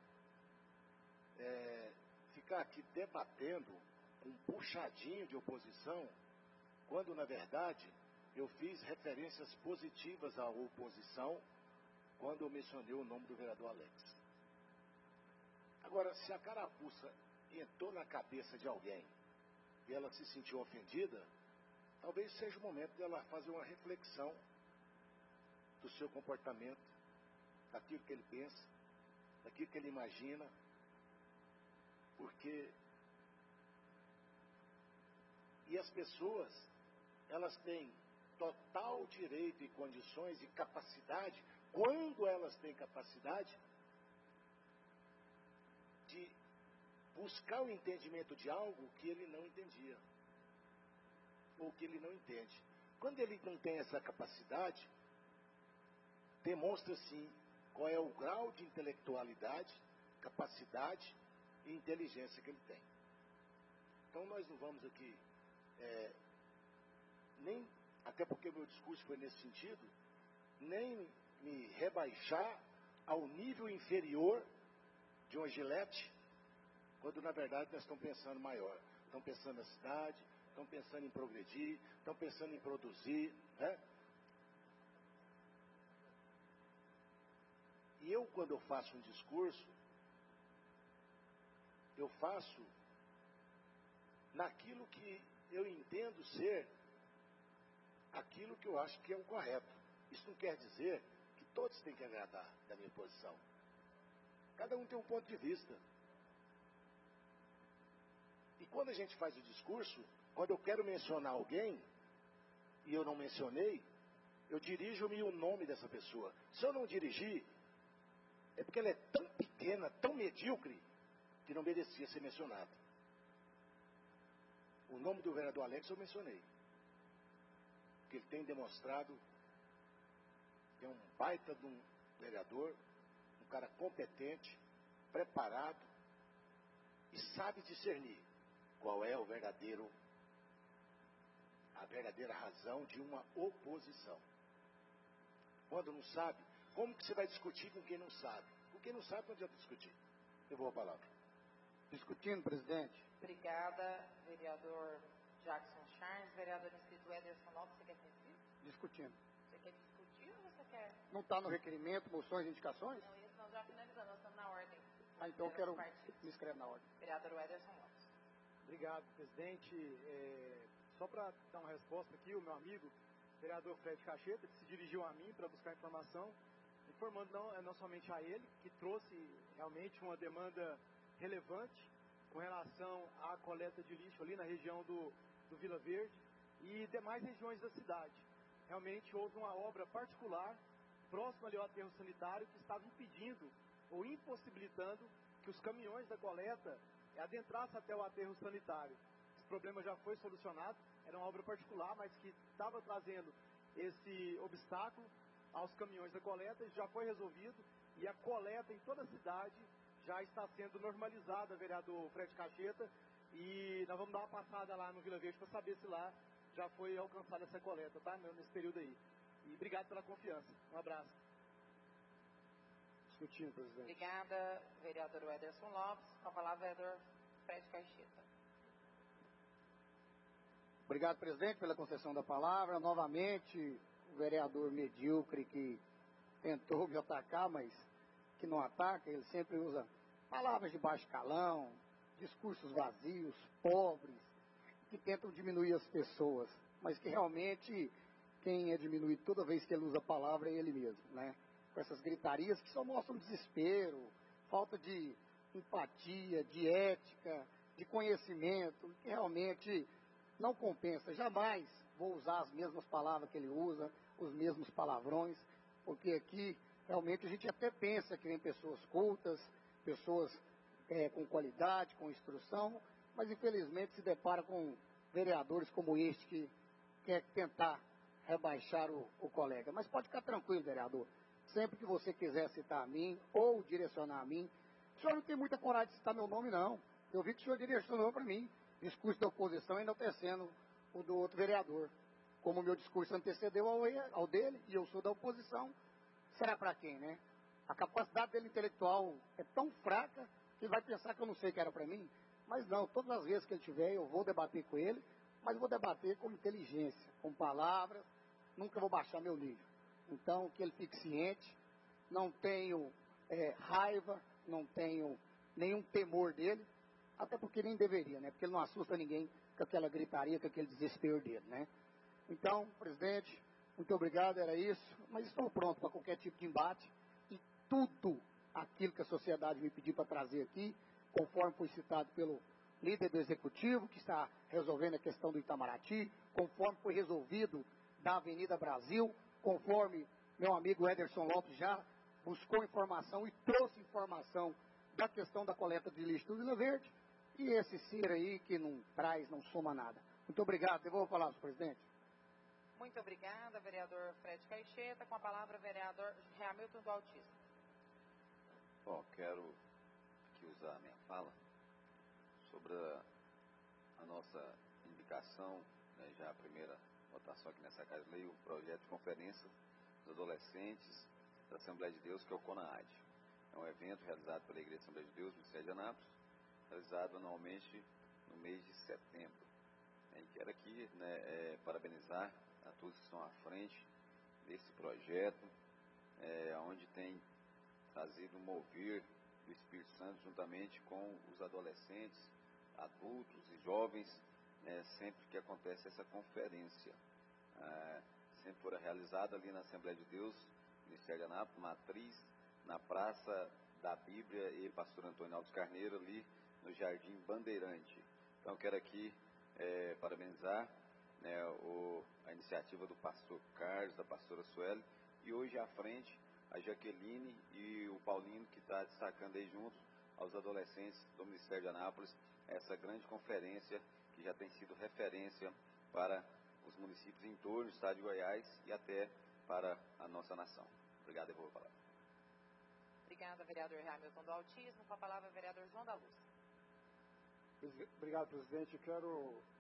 Speaker 14: é, ficar aqui debatendo um puxadinho de oposição, quando na verdade eu fiz referências positivas à oposição quando eu mencionei o nome do vereador Alex. Agora, se a carapuça entrou na cabeça de alguém e ela se sentiu ofendida, talvez seja o momento dela fazer uma reflexão do seu comportamento, daquilo que ele pensa, daquilo que ele imagina, porque e as pessoas, elas têm total direito e condições e capacidade, quando elas têm capacidade, de buscar o entendimento de algo que ele não entendia, ou que ele não entende. Quando ele não tem essa capacidade, demonstra sim qual é o grau de intelectualidade, capacidade e inteligência que ele tem. Então nós não vamos aqui, é, nem, até porque o meu discurso foi nesse sentido, nem me rebaixar ao nível inferior de uma Gillette, quando na verdade nós estamos pensando maior. Estamos pensando na cidade, estão pensando em progredir, estão pensando em produzir, né? E eu, quando eu faço um discurso, eu faço naquilo que eu entendo ser aquilo que eu acho que é o correto. Isso não quer dizer que todos têm que agradar da minha posição. Cada um tem um ponto de vista. E quando a gente faz o discurso, quando eu quero mencionar alguém, e eu não mencionei, eu dirijo-me o nome dessa pessoa. Se eu não dirigir, é porque ela é tão pequena, tão medíocre, que não merecia ser mencionada. O nome do vereador Alex eu mencionei. Porque ele tem demonstrado que é um baita de um vereador, um cara competente, preparado,
Speaker 17: e sabe discernir qual é o verdadeiro, a verdadeira razão de uma oposição. Quando não sabe, como que você vai discutir com quem não sabe? Com quem não sabe, não adianta discutir. Eu vou a palavra.
Speaker 12: Discutindo, presidente.
Speaker 1: Obrigada, vereador Jackson Charles. Vereador inscrito Ederson Lopes, você quer pedir?
Speaker 12: Discutindo.
Speaker 1: Você quer discutir ou você quer?
Speaker 12: Não está no requerimento, moções e indicações?
Speaker 1: Não, isso nós já finalizamos, nós estamos na ordem.
Speaker 12: Ah, então eu quero me inscrever na ordem.
Speaker 1: Vereador Ederson Lopes.
Speaker 6: Obrigado, presidente. É, só para dar uma resposta aqui, o meu amigo, vereador Fred Cacheta, que se dirigiu a mim para buscar informação, informando não, não somente a ele, que trouxe realmente uma demanda relevante com relação à coleta de lixo ali na região do, do Vila Verde e demais regiões da cidade. Realmente houve uma obra particular próxima ali ao aterro sanitário que estava impedindo ou impossibilitando que os caminhões da coleta adentrassem até o aterro sanitário. Esse problema já foi solucionado, era uma obra particular, mas que estava trazendo esse obstáculo aos caminhões da coleta, já foi resolvido e a coleta em toda a cidade já está sendo normalizada, vereador Fred Cacheta, e nós vamos dar uma passada lá no Vila Verde para saber se lá já foi alcançada essa coleta, tá? Nesse período aí. E obrigado pela confiança. Um abraço.
Speaker 12: Discutindo, presidente.
Speaker 1: Obrigada, vereador Ederson Lopes. Com a palavra, vereador Fred Cacheta.
Speaker 12: Obrigado, presidente, pela concessão da palavra. Novamente, o vereador medíocre que tentou me atacar, mas que não ataca, ele sempre usa palavras de baixo calão, discursos vazios, pobres, que tentam diminuir as pessoas, mas que realmente quem é diminuído toda vez que ele usa a palavra é ele mesmo, né? Com essas gritarias que só mostram desespero, falta de empatia, de ética, de conhecimento, que realmente não compensa. Jamais vou usar as mesmas palavras que ele usa, os mesmos palavrões, porque aqui realmente a gente até pensa que vem pessoas cultas, pessoas é, com qualidade, com instrução, mas infelizmente se depara com vereadores como este que quer tentar rebaixar o, o colega. Mas pode ficar tranquilo, vereador. Sempre que você quiser citar a mim ou direcionar a mim, o senhor não tem muita coragem de citar meu nome, não. Eu vi que o senhor direcionou para mim. Discurso da oposição enaltecendo o do outro vereador. Como o meu discurso antecedeu ao, ao dele, e eu sou da oposição, será para quem, né? A capacidade dele intelectual é tão fraca que ele vai pensar que eu não sei que era para mim. Mas não, todas as vezes que ele tiver, eu vou debater com ele, mas vou debater com inteligência, com palavras, nunca vou baixar meu nível. Então, que ele fique ciente, não tenho é, raiva, não tenho nenhum temor dele, até porque nem deveria, né? Porque ele não assusta ninguém com aquela gritaria, com aquele desespero dele, né? Então, presidente, muito obrigado, era isso, mas estou pronto para qualquer tipo de embate e tudo aquilo que a sociedade me pediu para trazer aqui, conforme foi citado pelo líder do Executivo, que está resolvendo a questão do Itamaraty, conforme foi resolvido da Avenida Brasil, conforme meu amigo Ederson Lopes já buscou informação e trouxe informação da questão da coleta de lixo do Vila Verde, e esse Ciro aí que não traz, não soma nada. Muito obrigado. Devolvo a palavra, presidente.
Speaker 1: Muito obrigada, vereador Fred Caixeta. Com a palavra, vereador Hamilton do Altíssimo.
Speaker 3: Bom, quero aqui usar a minha fala sobre a, a nossa indicação, né, já a primeira votação aqui nessa Casa de Lei, o projeto de conferência dos adolescentes da Assembleia de Deus, que é o CONAAD. É um evento realizado pela Igreja Assembleia de Deus, no Ministério de Anápolis, realizado anualmente no mês de setembro. E quero aqui né, é, parabenizar a todos que estão à frente desse projeto, é, onde tem trazido um mover do Espírito Santo juntamente com os adolescentes, adultos e jovens, é, sempre que acontece essa conferência. É, sempre foi realizada ali na Assembleia de Deus, Ministério de Anápolis, matriz, na Praça da Bíblia e Pastor Antônio Alves Carneiro, ali no Jardim Bandeirante. Então, quero aqui é, parabenizar né, o, a iniciativa do pastor Carlos, da pastora Sueli, e hoje à frente a Jaqueline e o Paulino, que está destacando aí juntos aos adolescentes do Ministério de Anápolis, essa grande conferência que já tem sido referência para os municípios em torno do estado de Goiás e até para a nossa nação. Obrigado, eu vou falar.
Speaker 1: Obrigada, vereador Hamilton do Altíssimo. Com a palavra, vereador João da Luz.
Speaker 6: Obrigado, presidente. Eu quero...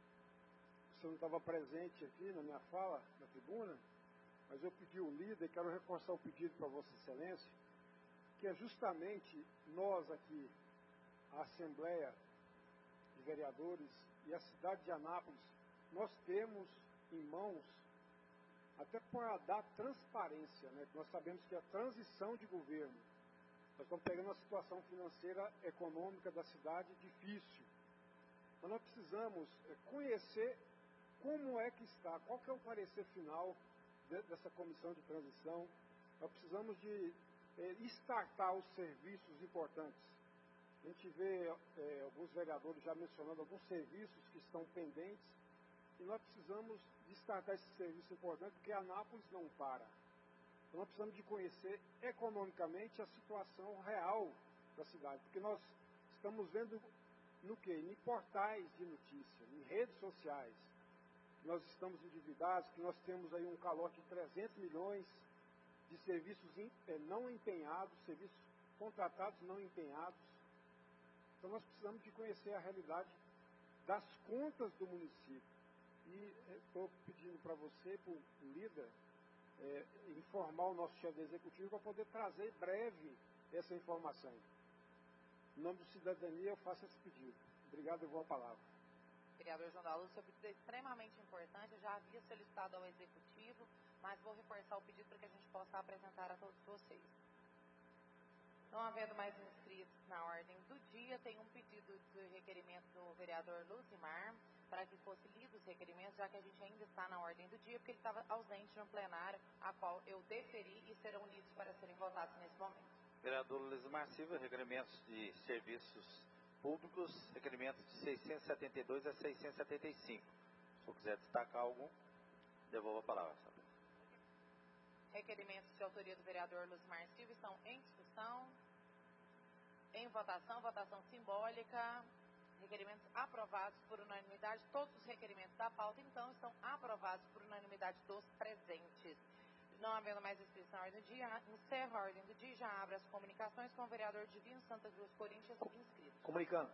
Speaker 6: O senhor não estava presente aqui na minha fala, na tribuna, mas eu pedi o líder, quero reforçar o pedido para Vossa Excelência, que é justamente nós aqui, a Assembleia de Vereadores e a cidade de Anápolis, nós temos em mãos, até para dar transparência, né? Nós sabemos que a transição de governo, nós estamos pegando uma situação financeira, econômica da cidade difícil. Mas nós precisamos conhecer como é que está, qual que é o parecer final de, dessa comissão de transição. Nós precisamos de é, startar os serviços importantes. A gente vê é, alguns vereadores já mencionando alguns serviços que estão pendentes, e nós precisamos de startar esse serviço importante, porque Anápolis não para. Então nós precisamos de conhecer economicamente a situação real da cidade, porque nós estamos vendo no quê? Em portais de notícia, em redes sociais, que nós estamos endividados, que nós temos aí um calote de trezentos milhões de serviços in, é, não empenhados, serviços contratados não empenhados. Então nós precisamos de conhecer a realidade das contas do município. E estou pedindo para você, para o líder, é, informar o nosso chefe executivo para poder trazer breve essa informação. Em nome do Cidadania, eu faço esse pedido. Obrigado, eu vou à palavra.
Speaker 1: Vereador João da Luz, seu pedido é extremamente importante. Eu já havia solicitado ao executivo, mas vou reforçar o pedido para que a gente possa apresentar a todos vocês. Não havendo mais inscritos na ordem do dia, tem um pedido de requerimento do vereador Luzimar, para que fosse lido os requerimentos, já que a gente ainda está na ordem do dia, porque ele estava ausente no plenário, a qual eu deferi e serão lidos para serem votados nesse momento.
Speaker 3: Vereador Luzimar Silva, requerimentos de serviços públicos, requerimentos de seiscentos e setenta e dois a seiscentos e setenta e cinco. Se eu quiser destacar algum, devolvo a palavra. Sabe?
Speaker 1: Requerimentos de autoria do vereador Luzimar Silva estão em discussão, em votação, votação simbólica, requerimentos aprovados por unanimidade. Todos os requerimentos da pauta, então, estão aprovados por unanimidade dos presentes. Não havendo mais inscrição na ordem do dia, encerro a ordem do dia e já abro as comunicações com o vereador Divino Santa Cruz Corinthians inscrito.
Speaker 4: Comunicando.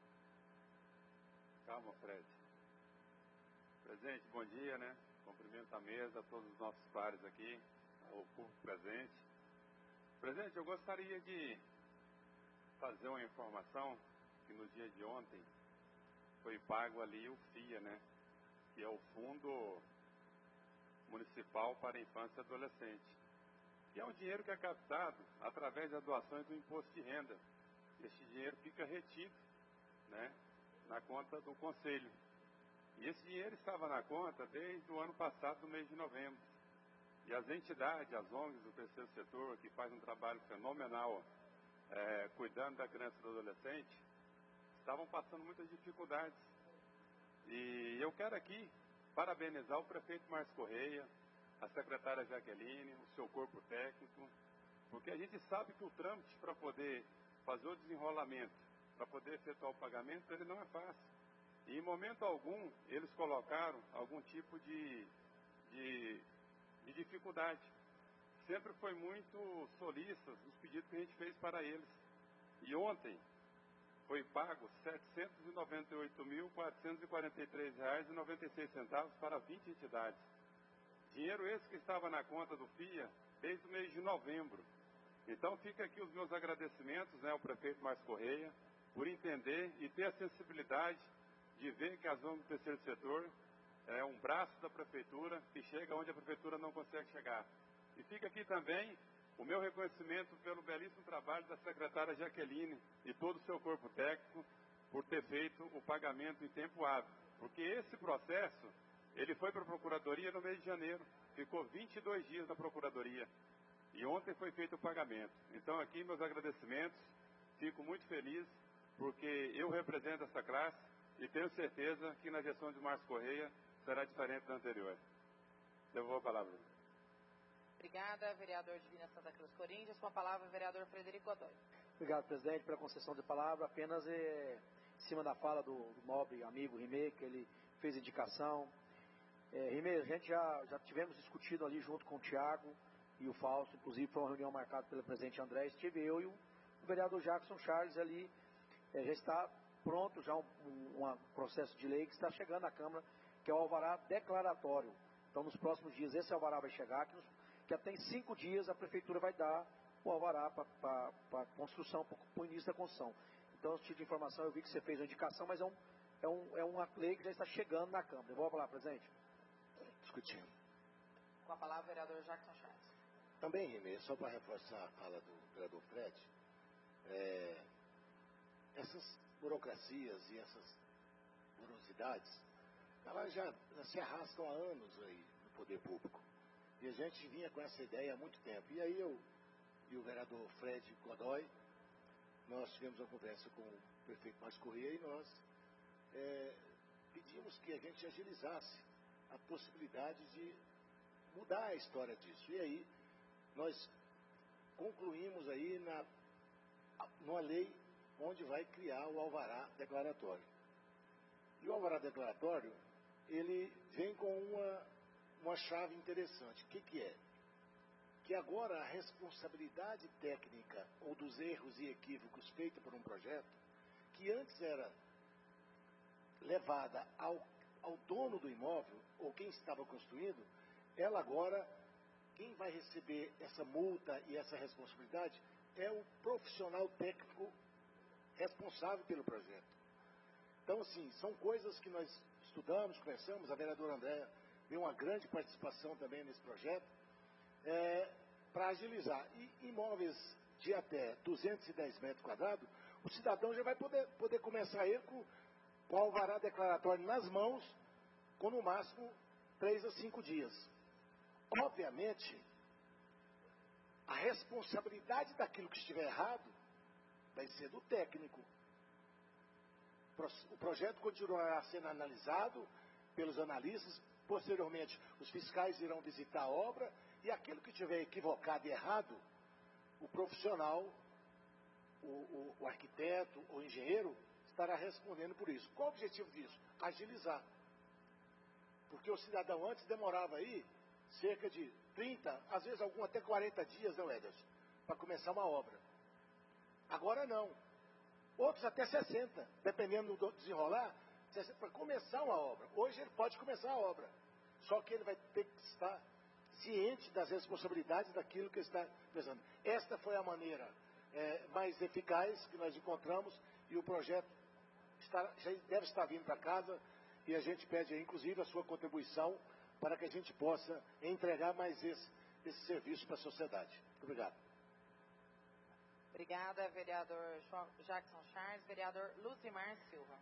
Speaker 18: Calma, Fred. Presidente, bom dia, né? Cumprimento a mesa, a todos os nossos pares aqui, ao público presente. Presidente, eu gostaria de fazer uma informação que no dia de ontem foi pago ali o F I A, né? Que é o Fundo Municipal para a Infância e Adolescente. E é um dinheiro que é captado através das doações do imposto de renda. Esse dinheiro fica retido, né, na conta do Conselho. E esse dinheiro estava na conta desde o ano passado, no mês de novembro. E as entidades, as O N Gs do terceiro setor, que fazem um trabalho fenomenal é, cuidando da criança e do adolescente, estavam passando muitas dificuldades. E eu quero aqui parabenizar o prefeito Márcio Correia, a secretária Jaqueline, o seu corpo técnico, porque a gente sabe que o trâmite para poder fazer o desenrolamento, para poder efetuar o pagamento, ele não é fácil. E em momento algum, eles colocaram algum tipo de, de, de dificuldade. Sempre foi muito solícitos os pedidos que a gente fez para eles. E ontem foi pago setecentos e noventa e oito mil, quatrocentos e quarenta e três reais e noventa e seis centavos para vinte entidades. Dinheiro esse que estava na conta do F I A desde o mês de novembro. Então fica aqui os meus agradecimentos, né, ao prefeito Márcio Correia, por entender e ter a sensibilidade de ver que a zona do terceiro setor é um braço da prefeitura que chega onde a prefeitura não consegue chegar. E fica aqui também o meu reconhecimento pelo belíssimo trabalho da secretária Jaqueline e todo o seu corpo técnico por ter feito o pagamento em tempo hábil. Porque esse processo, ele foi para a Procuradoria no mês de janeiro, ficou vinte e dois dias na Procuradoria. E ontem foi feito o pagamento. Então aqui meus agradecimentos, fico muito feliz, porque eu represento essa classe e tenho certeza que na gestão de Márcio Correia será diferente da anterior. Devolvo a palavra.
Speaker 1: Obrigada, vereador Divina Santa Cruz Corinthians. Com a palavra, vereador Frederico Godoy.
Speaker 4: Obrigado, presidente, pela concessão de palavra. Apenas é, em cima da fala do, do nobre amigo Rimei, que ele fez indicação. É, Rimei, a gente já, já tivemos discutido ali junto com o Tiago e o Fausto, inclusive foi uma reunião marcada pelo presidente André, estive eu e o, o vereador Jackson Charles ali, é, já está pronto já um, um, um processo de lei que está chegando à Câmara, que é o alvará declaratório. Então, nos próximos dias, esse alvará vai chegar, que, nos, que até em cinco dias a Prefeitura vai dar o alvará para a construção, para o início da construção. Então, esse tipo de informação, eu vi que você fez a indicação, mas é, um, é, um, é uma lei que já está chegando na Câmara. Eu vou falar, presidente.
Speaker 17: Discutindo.
Speaker 1: Com a palavra, o vereador Jackson Charles.
Speaker 17: Também, Renê, só para reforçar a fala do vereador Fred, é, essas burocracias e essas morosidades, elas já, já se arrastam há anos aí no poder público. E a gente vinha com essa ideia há muito tempo. E aí eu e o vereador Fred Godoy, nós tivemos uma conversa com o prefeito Márcio Corrêa e nós é, pedimos que a gente agilizasse a possibilidade de mudar a história disso. E aí nós concluímos aí na, numa lei onde vai criar o alvará declaratório. E o alvará declaratório, ele vem com uma, uma chave interessante. O que, que é? Que agora a responsabilidade técnica ou dos erros e equívocos feitos por um projeto, que antes era levada ao, ao dono do imóvel, ou quem estava construindo, ela agora, quem vai receber essa multa e essa responsabilidade é o profissional técnico responsável pelo projeto. Então, assim, são coisas que nós estudamos, conversamos, a vereadora Andréa deu uma grande participação também nesse projeto, é, para agilizar. E imóveis de até duzentos e dez metros quadrados, o cidadão já vai poder, poder começar ele com, com o alvará declaratório nas mãos, com no máximo três a cinco dias. Obviamente, a responsabilidade daquilo que estiver errado vai ser do técnico. O projeto continuará sendo analisado pelos analistas, posteriormente os fiscais irão visitar a obra e aquilo que tiver equivocado e errado, o profissional, o, o, o arquiteto, o engenheiro, estará respondendo por isso. Qual o objetivo disso? Agilizar. Porque o cidadão antes demorava aí cerca de trinta, às vezes algum até quarenta dias, não, Ederson, para começar uma obra. Agora não. Outros até sessenta, dependendo do desenrolar, para começar uma obra. Hoje ele pode começar a obra, só que ele vai ter que estar ciente das responsabilidades daquilo que está pensando. Esta foi a maneira é, mais eficaz que nós encontramos e o projeto está, já deve estar vindo para casa e a gente pede, inclusive, a sua contribuição para que a gente possa entregar mais esse, esse serviço para a sociedade. Muito obrigado.
Speaker 1: Obrigada, vereador Jackson Charles. Vereador Luzimar Silva.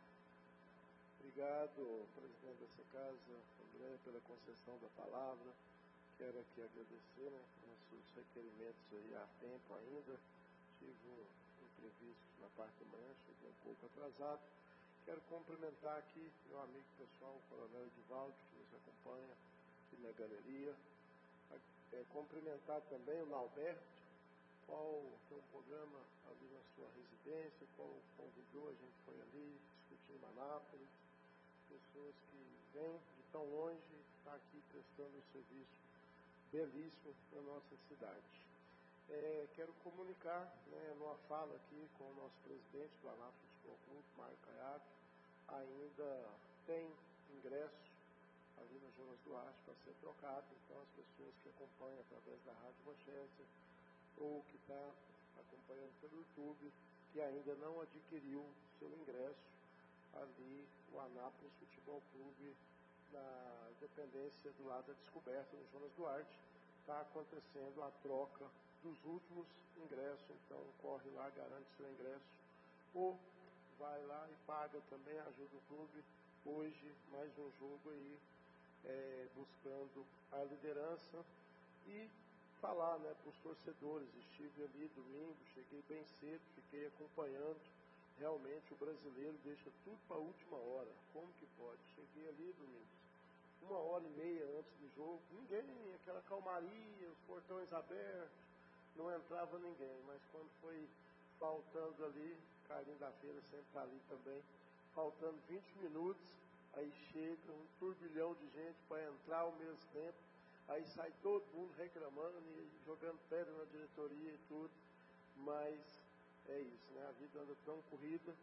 Speaker 19: Obrigado, presidente dessa casa, André, pela concessão da palavra. Quero aqui agradecer, né, nossos requerimentos aí há tempo ainda. Tive um imprevisto na parte da manhã, cheguei um pouco atrasado. Quero cumprimentar aqui meu amigo pessoal, o coronel Edivaldo, que nos acompanha aqui na galeria. É, cumprimentar também o Nalberto, qual tem um programa ali na sua residência, qual convidou, a gente foi ali discutir em Manápolis, pessoas que vêm de tão longe e estão aqui prestando um serviço belíssimo para a nossa cidade. É, quero comunicar, né, numa fala aqui com o nosso presidente do Anápolis Futebol Clube, Mário Caiado, ainda tem ingresso ali no Jonas Duarte para ser trocado, então as pessoas que acompanham através da Rádio Manchester ou que está acompanhando pelo YouTube, que ainda não adquiriu seu ingresso, ali o Anápolis Futebol Clube, na dependência do lado da Descoberta, no Jonas Duarte, está acontecendo a troca dos últimos ingressos, então corre lá, garante seu ingresso, ou vai lá e paga também, ajuda o clube. Hoje, mais um jogo aí, é, buscando a liderança e falar, né, para os torcedores. Estive ali domingo, cheguei bem cedo, fiquei acompanhando. Realmente o brasileiro deixa tudo para a última hora. Como que pode? Cheguei ali domingo, uma hora e meia antes do jogo, ninguém, aquela calmaria, os portões abertos, não entrava ninguém. Mas quando foi faltando ali, Carlinhos da Feira sempre está ali também, faltando vinte minutos, aí chega um turbilhão de gente para entrar ao mesmo tempo. Aí sai todo mundo reclamando e jogando pedra na diretoria e tudo. Mas é isso, né? A vida anda tão corrida.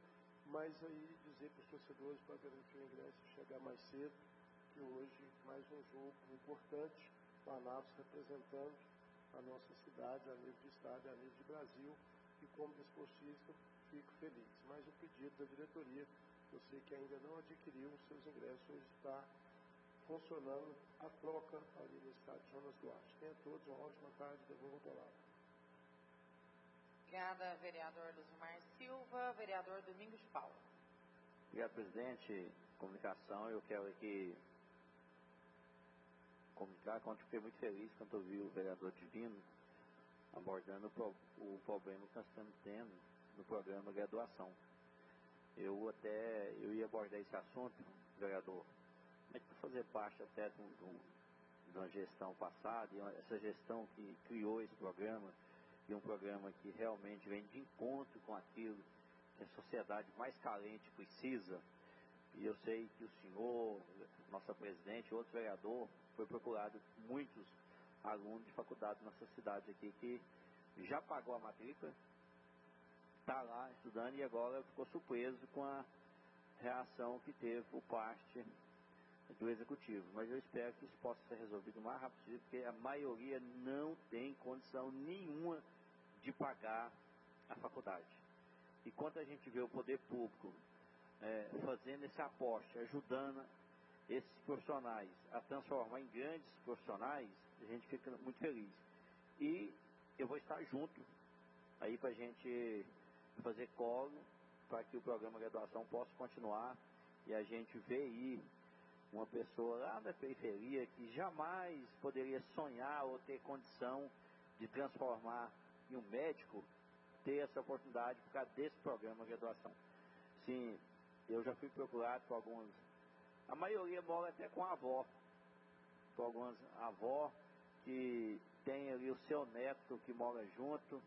Speaker 19: mas aí dizer para os torcedores para garantir o ingresso e chegar mais cedo, que hoje mais um jogo importante, o Anápolis representando a nossa cidade a nível de estado, a nível de Brasil, e como desportista fico feliz. Mas o pedido da diretoria, eu sei que ainda não adquiriu os seus ingressos, hoje está funcionando a troca ali no estádio Jonas Duarte. Tenha todos uma ótima tarde, devolvo a palavra.
Speaker 1: Obrigada, vereador Luzimar Silva. Vereador Domingos de Paula.
Speaker 8: Obrigado, presidente. Comunicação, eu quero aqui comunicar quando fiquei muito feliz quando eu vi o vereador Divino abordando o, pro, o problema que nós estamos tendo no programa graduação. Eu até eu ia abordar esse assunto, vereador, mas para fazer parte até de, um, de uma gestão passada, e uma, essa gestão que criou esse programa, e um programa que realmente vem de encontro com aquilo que a sociedade mais carente precisa. E eu sei que o senhor, nossa presidente, outro vereador, foi procurado muitos alunos de faculdade nessa cidade aqui que já pagou a matrícula, está lá estudando e agora ficou surpreso com a reação que teve por parte do executivo. Mas eu espero que isso possa ser resolvido o mais rápido possível, porque a maioria não tem condição nenhuma de pagar a faculdade. E quando a gente vê o poder público é, fazendo esse aporte, ajudando esses profissionais a transformar em grandes profissionais, a gente fica muito feliz. E eu vou estar junto aí para a gente fazer colo para que o programa de graduação possa continuar e a gente vê aí uma pessoa lá da periferia que jamais poderia sonhar ou ter condição de transformar em um médico, ter essa oportunidade por causa desse programa de graduação. Sim, eu já fui procurado por alguns, a maioria mora até com a avó, por algumas avó que tem ali o seu neto que mora junto,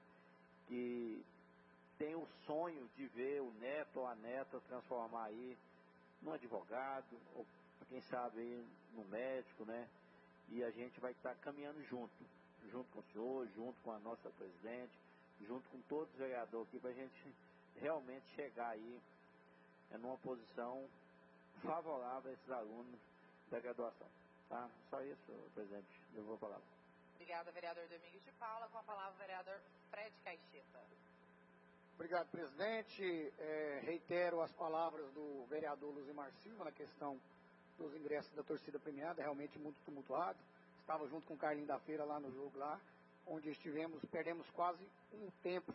Speaker 8: que tem o sonho de ver o neto ou a neta transformar aí num advogado, ou quem sabe aí no médico, né? E a gente vai estar caminhando junto, junto com o senhor, junto com a nossa presidente, junto com todos os vereadores aqui, para a gente realmente chegar aí é, numa posição favorável a esses alunos da graduação. Tá? Só isso, presidente, eu vou falar.
Speaker 1: Obrigada, vereador Domingos de Paula. Com a palavra, o vereador Fred Caixeta.
Speaker 12: Obrigado, presidente. É, reitero as palavras do vereador Luzimar Silva na questão dos ingressos da torcida premiada, realmente muito tumultuado. Estava junto com o Carlinho da Feira lá no jogo lá, onde estivemos, perdemos quase um tempo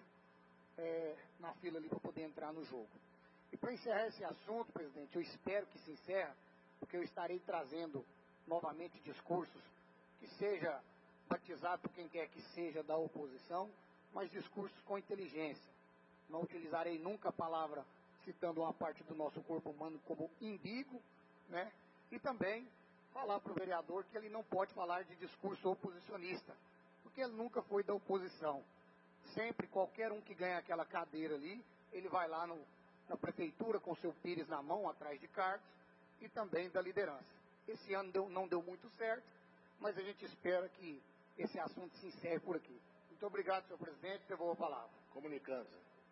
Speaker 12: é, na fila ali para poder entrar no jogo. E para encerrar esse assunto, presidente, eu espero que se encerre, porque eu estarei trazendo novamente discursos que seja batizado por quem quer que seja da oposição, mas discursos com inteligência. Não utilizarei nunca a palavra citando uma parte do nosso corpo humano como imbigo, né? E também falar para o vereador que ele não pode falar de discurso oposicionista, porque ele nunca foi da oposição. Sempre, qualquer um que ganha aquela cadeira ali, ele vai lá no, na prefeitura com seu pires na mão, atrás de cargos, e também da liderança. Esse ano deu, não deu muito certo, mas a gente espera que esse assunto se encerre por aqui. Muito obrigado, senhor presidente, devolvo a palavra.
Speaker 17: Comunicando.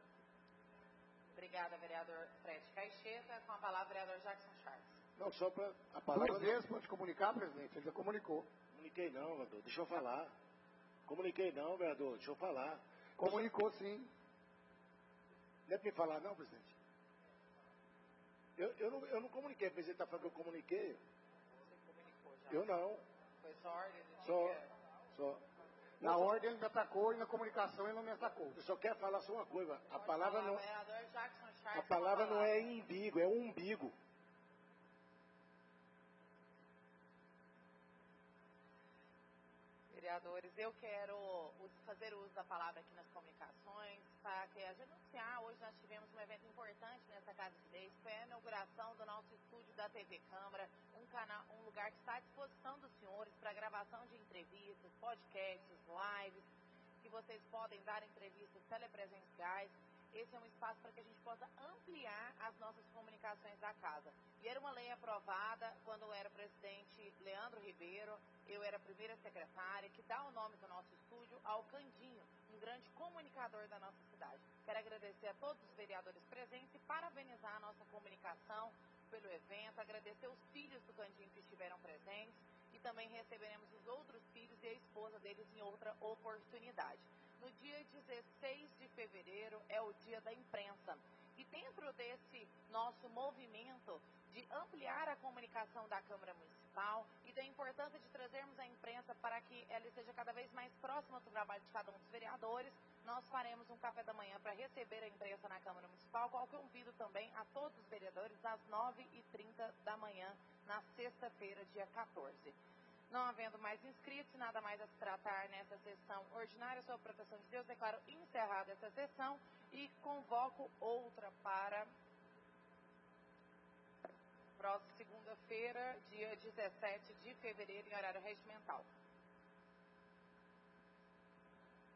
Speaker 1: Obrigada, vereador Fred Caixeta. Com a palavra, vereador Jackson Charles.
Speaker 17: Não, só para a palavra...
Speaker 12: Duas vezes pode comunicar, presidente? Ele já comunicou.
Speaker 17: Comuniquei não, vereador. Deixa eu falar. Comuniquei não, vereador. Deixa eu falar.
Speaker 12: Comunicou sim.
Speaker 17: Não é para me falar não, presidente? Eu, eu, não, eu não comuniquei. O presidente está falando que eu comuniquei.
Speaker 1: Você comunicou já.
Speaker 17: Eu não.
Speaker 1: Foi só ordem do
Speaker 17: Só,
Speaker 1: dia?
Speaker 17: só.
Speaker 12: Na não, ordem ele me atacou e na comunicação ele não me atacou.
Speaker 17: Eu só quero falar só uma coisa. A
Speaker 1: Pode
Speaker 17: palavra
Speaker 1: falar,
Speaker 17: não...
Speaker 1: vereador Jackson
Speaker 17: A
Speaker 1: Charles,
Speaker 17: palavra não é imbigo, é umbigo.
Speaker 1: Vereadores, eu quero fazer uso da palavra aqui nas comunicações para que a gente anunciar. Hoje nós tivemos um evento importante nessa Casa de Leis, foi a inauguração do nosso estúdio da T V Câmara, um, canal, um lugar que está à disposição dos senhores para gravação de entrevistas, podcasts, lives, que vocês podem dar entrevistas telepresenciais. esse é um espaço para que a gente possa ampliar as nossas comunicações da casa. E era uma lei aprovada quando era presidente Leandro Ribeiro, eu era a primeira secretária, que dá o nome do nosso estúdio ao Candinho, um grande comunicador da nossa cidade. Quero agradecer a todos os vereadores presentes e parabenizar a nossa comunicação pelo evento, agradecer os filhos do Candinho que estiveram presentes e também receberemos os outros filhos e a esposa deles em outra oportunidade. No dia dezesseis de fevereiro é o dia da imprensa. E dentro desse nosso movimento de ampliar a comunicação da Câmara Municipal e da importância de trazermos a imprensa para que ela seja cada vez mais próxima do trabalho de cada um dos vereadores, nós faremos um café da manhã para receber a imprensa na Câmara Municipal, qual que eu convido também a todos os vereadores às nove e trinta da manhã, na sexta-feira, dia quatorze. Não havendo mais inscritos, nada mais a se tratar nessa sessão ordinária, sob a proteção de Deus, declaro encerrada essa sessão e convoco outra para próxima segunda-feira, dia dezessete de fevereiro, em horário regimental.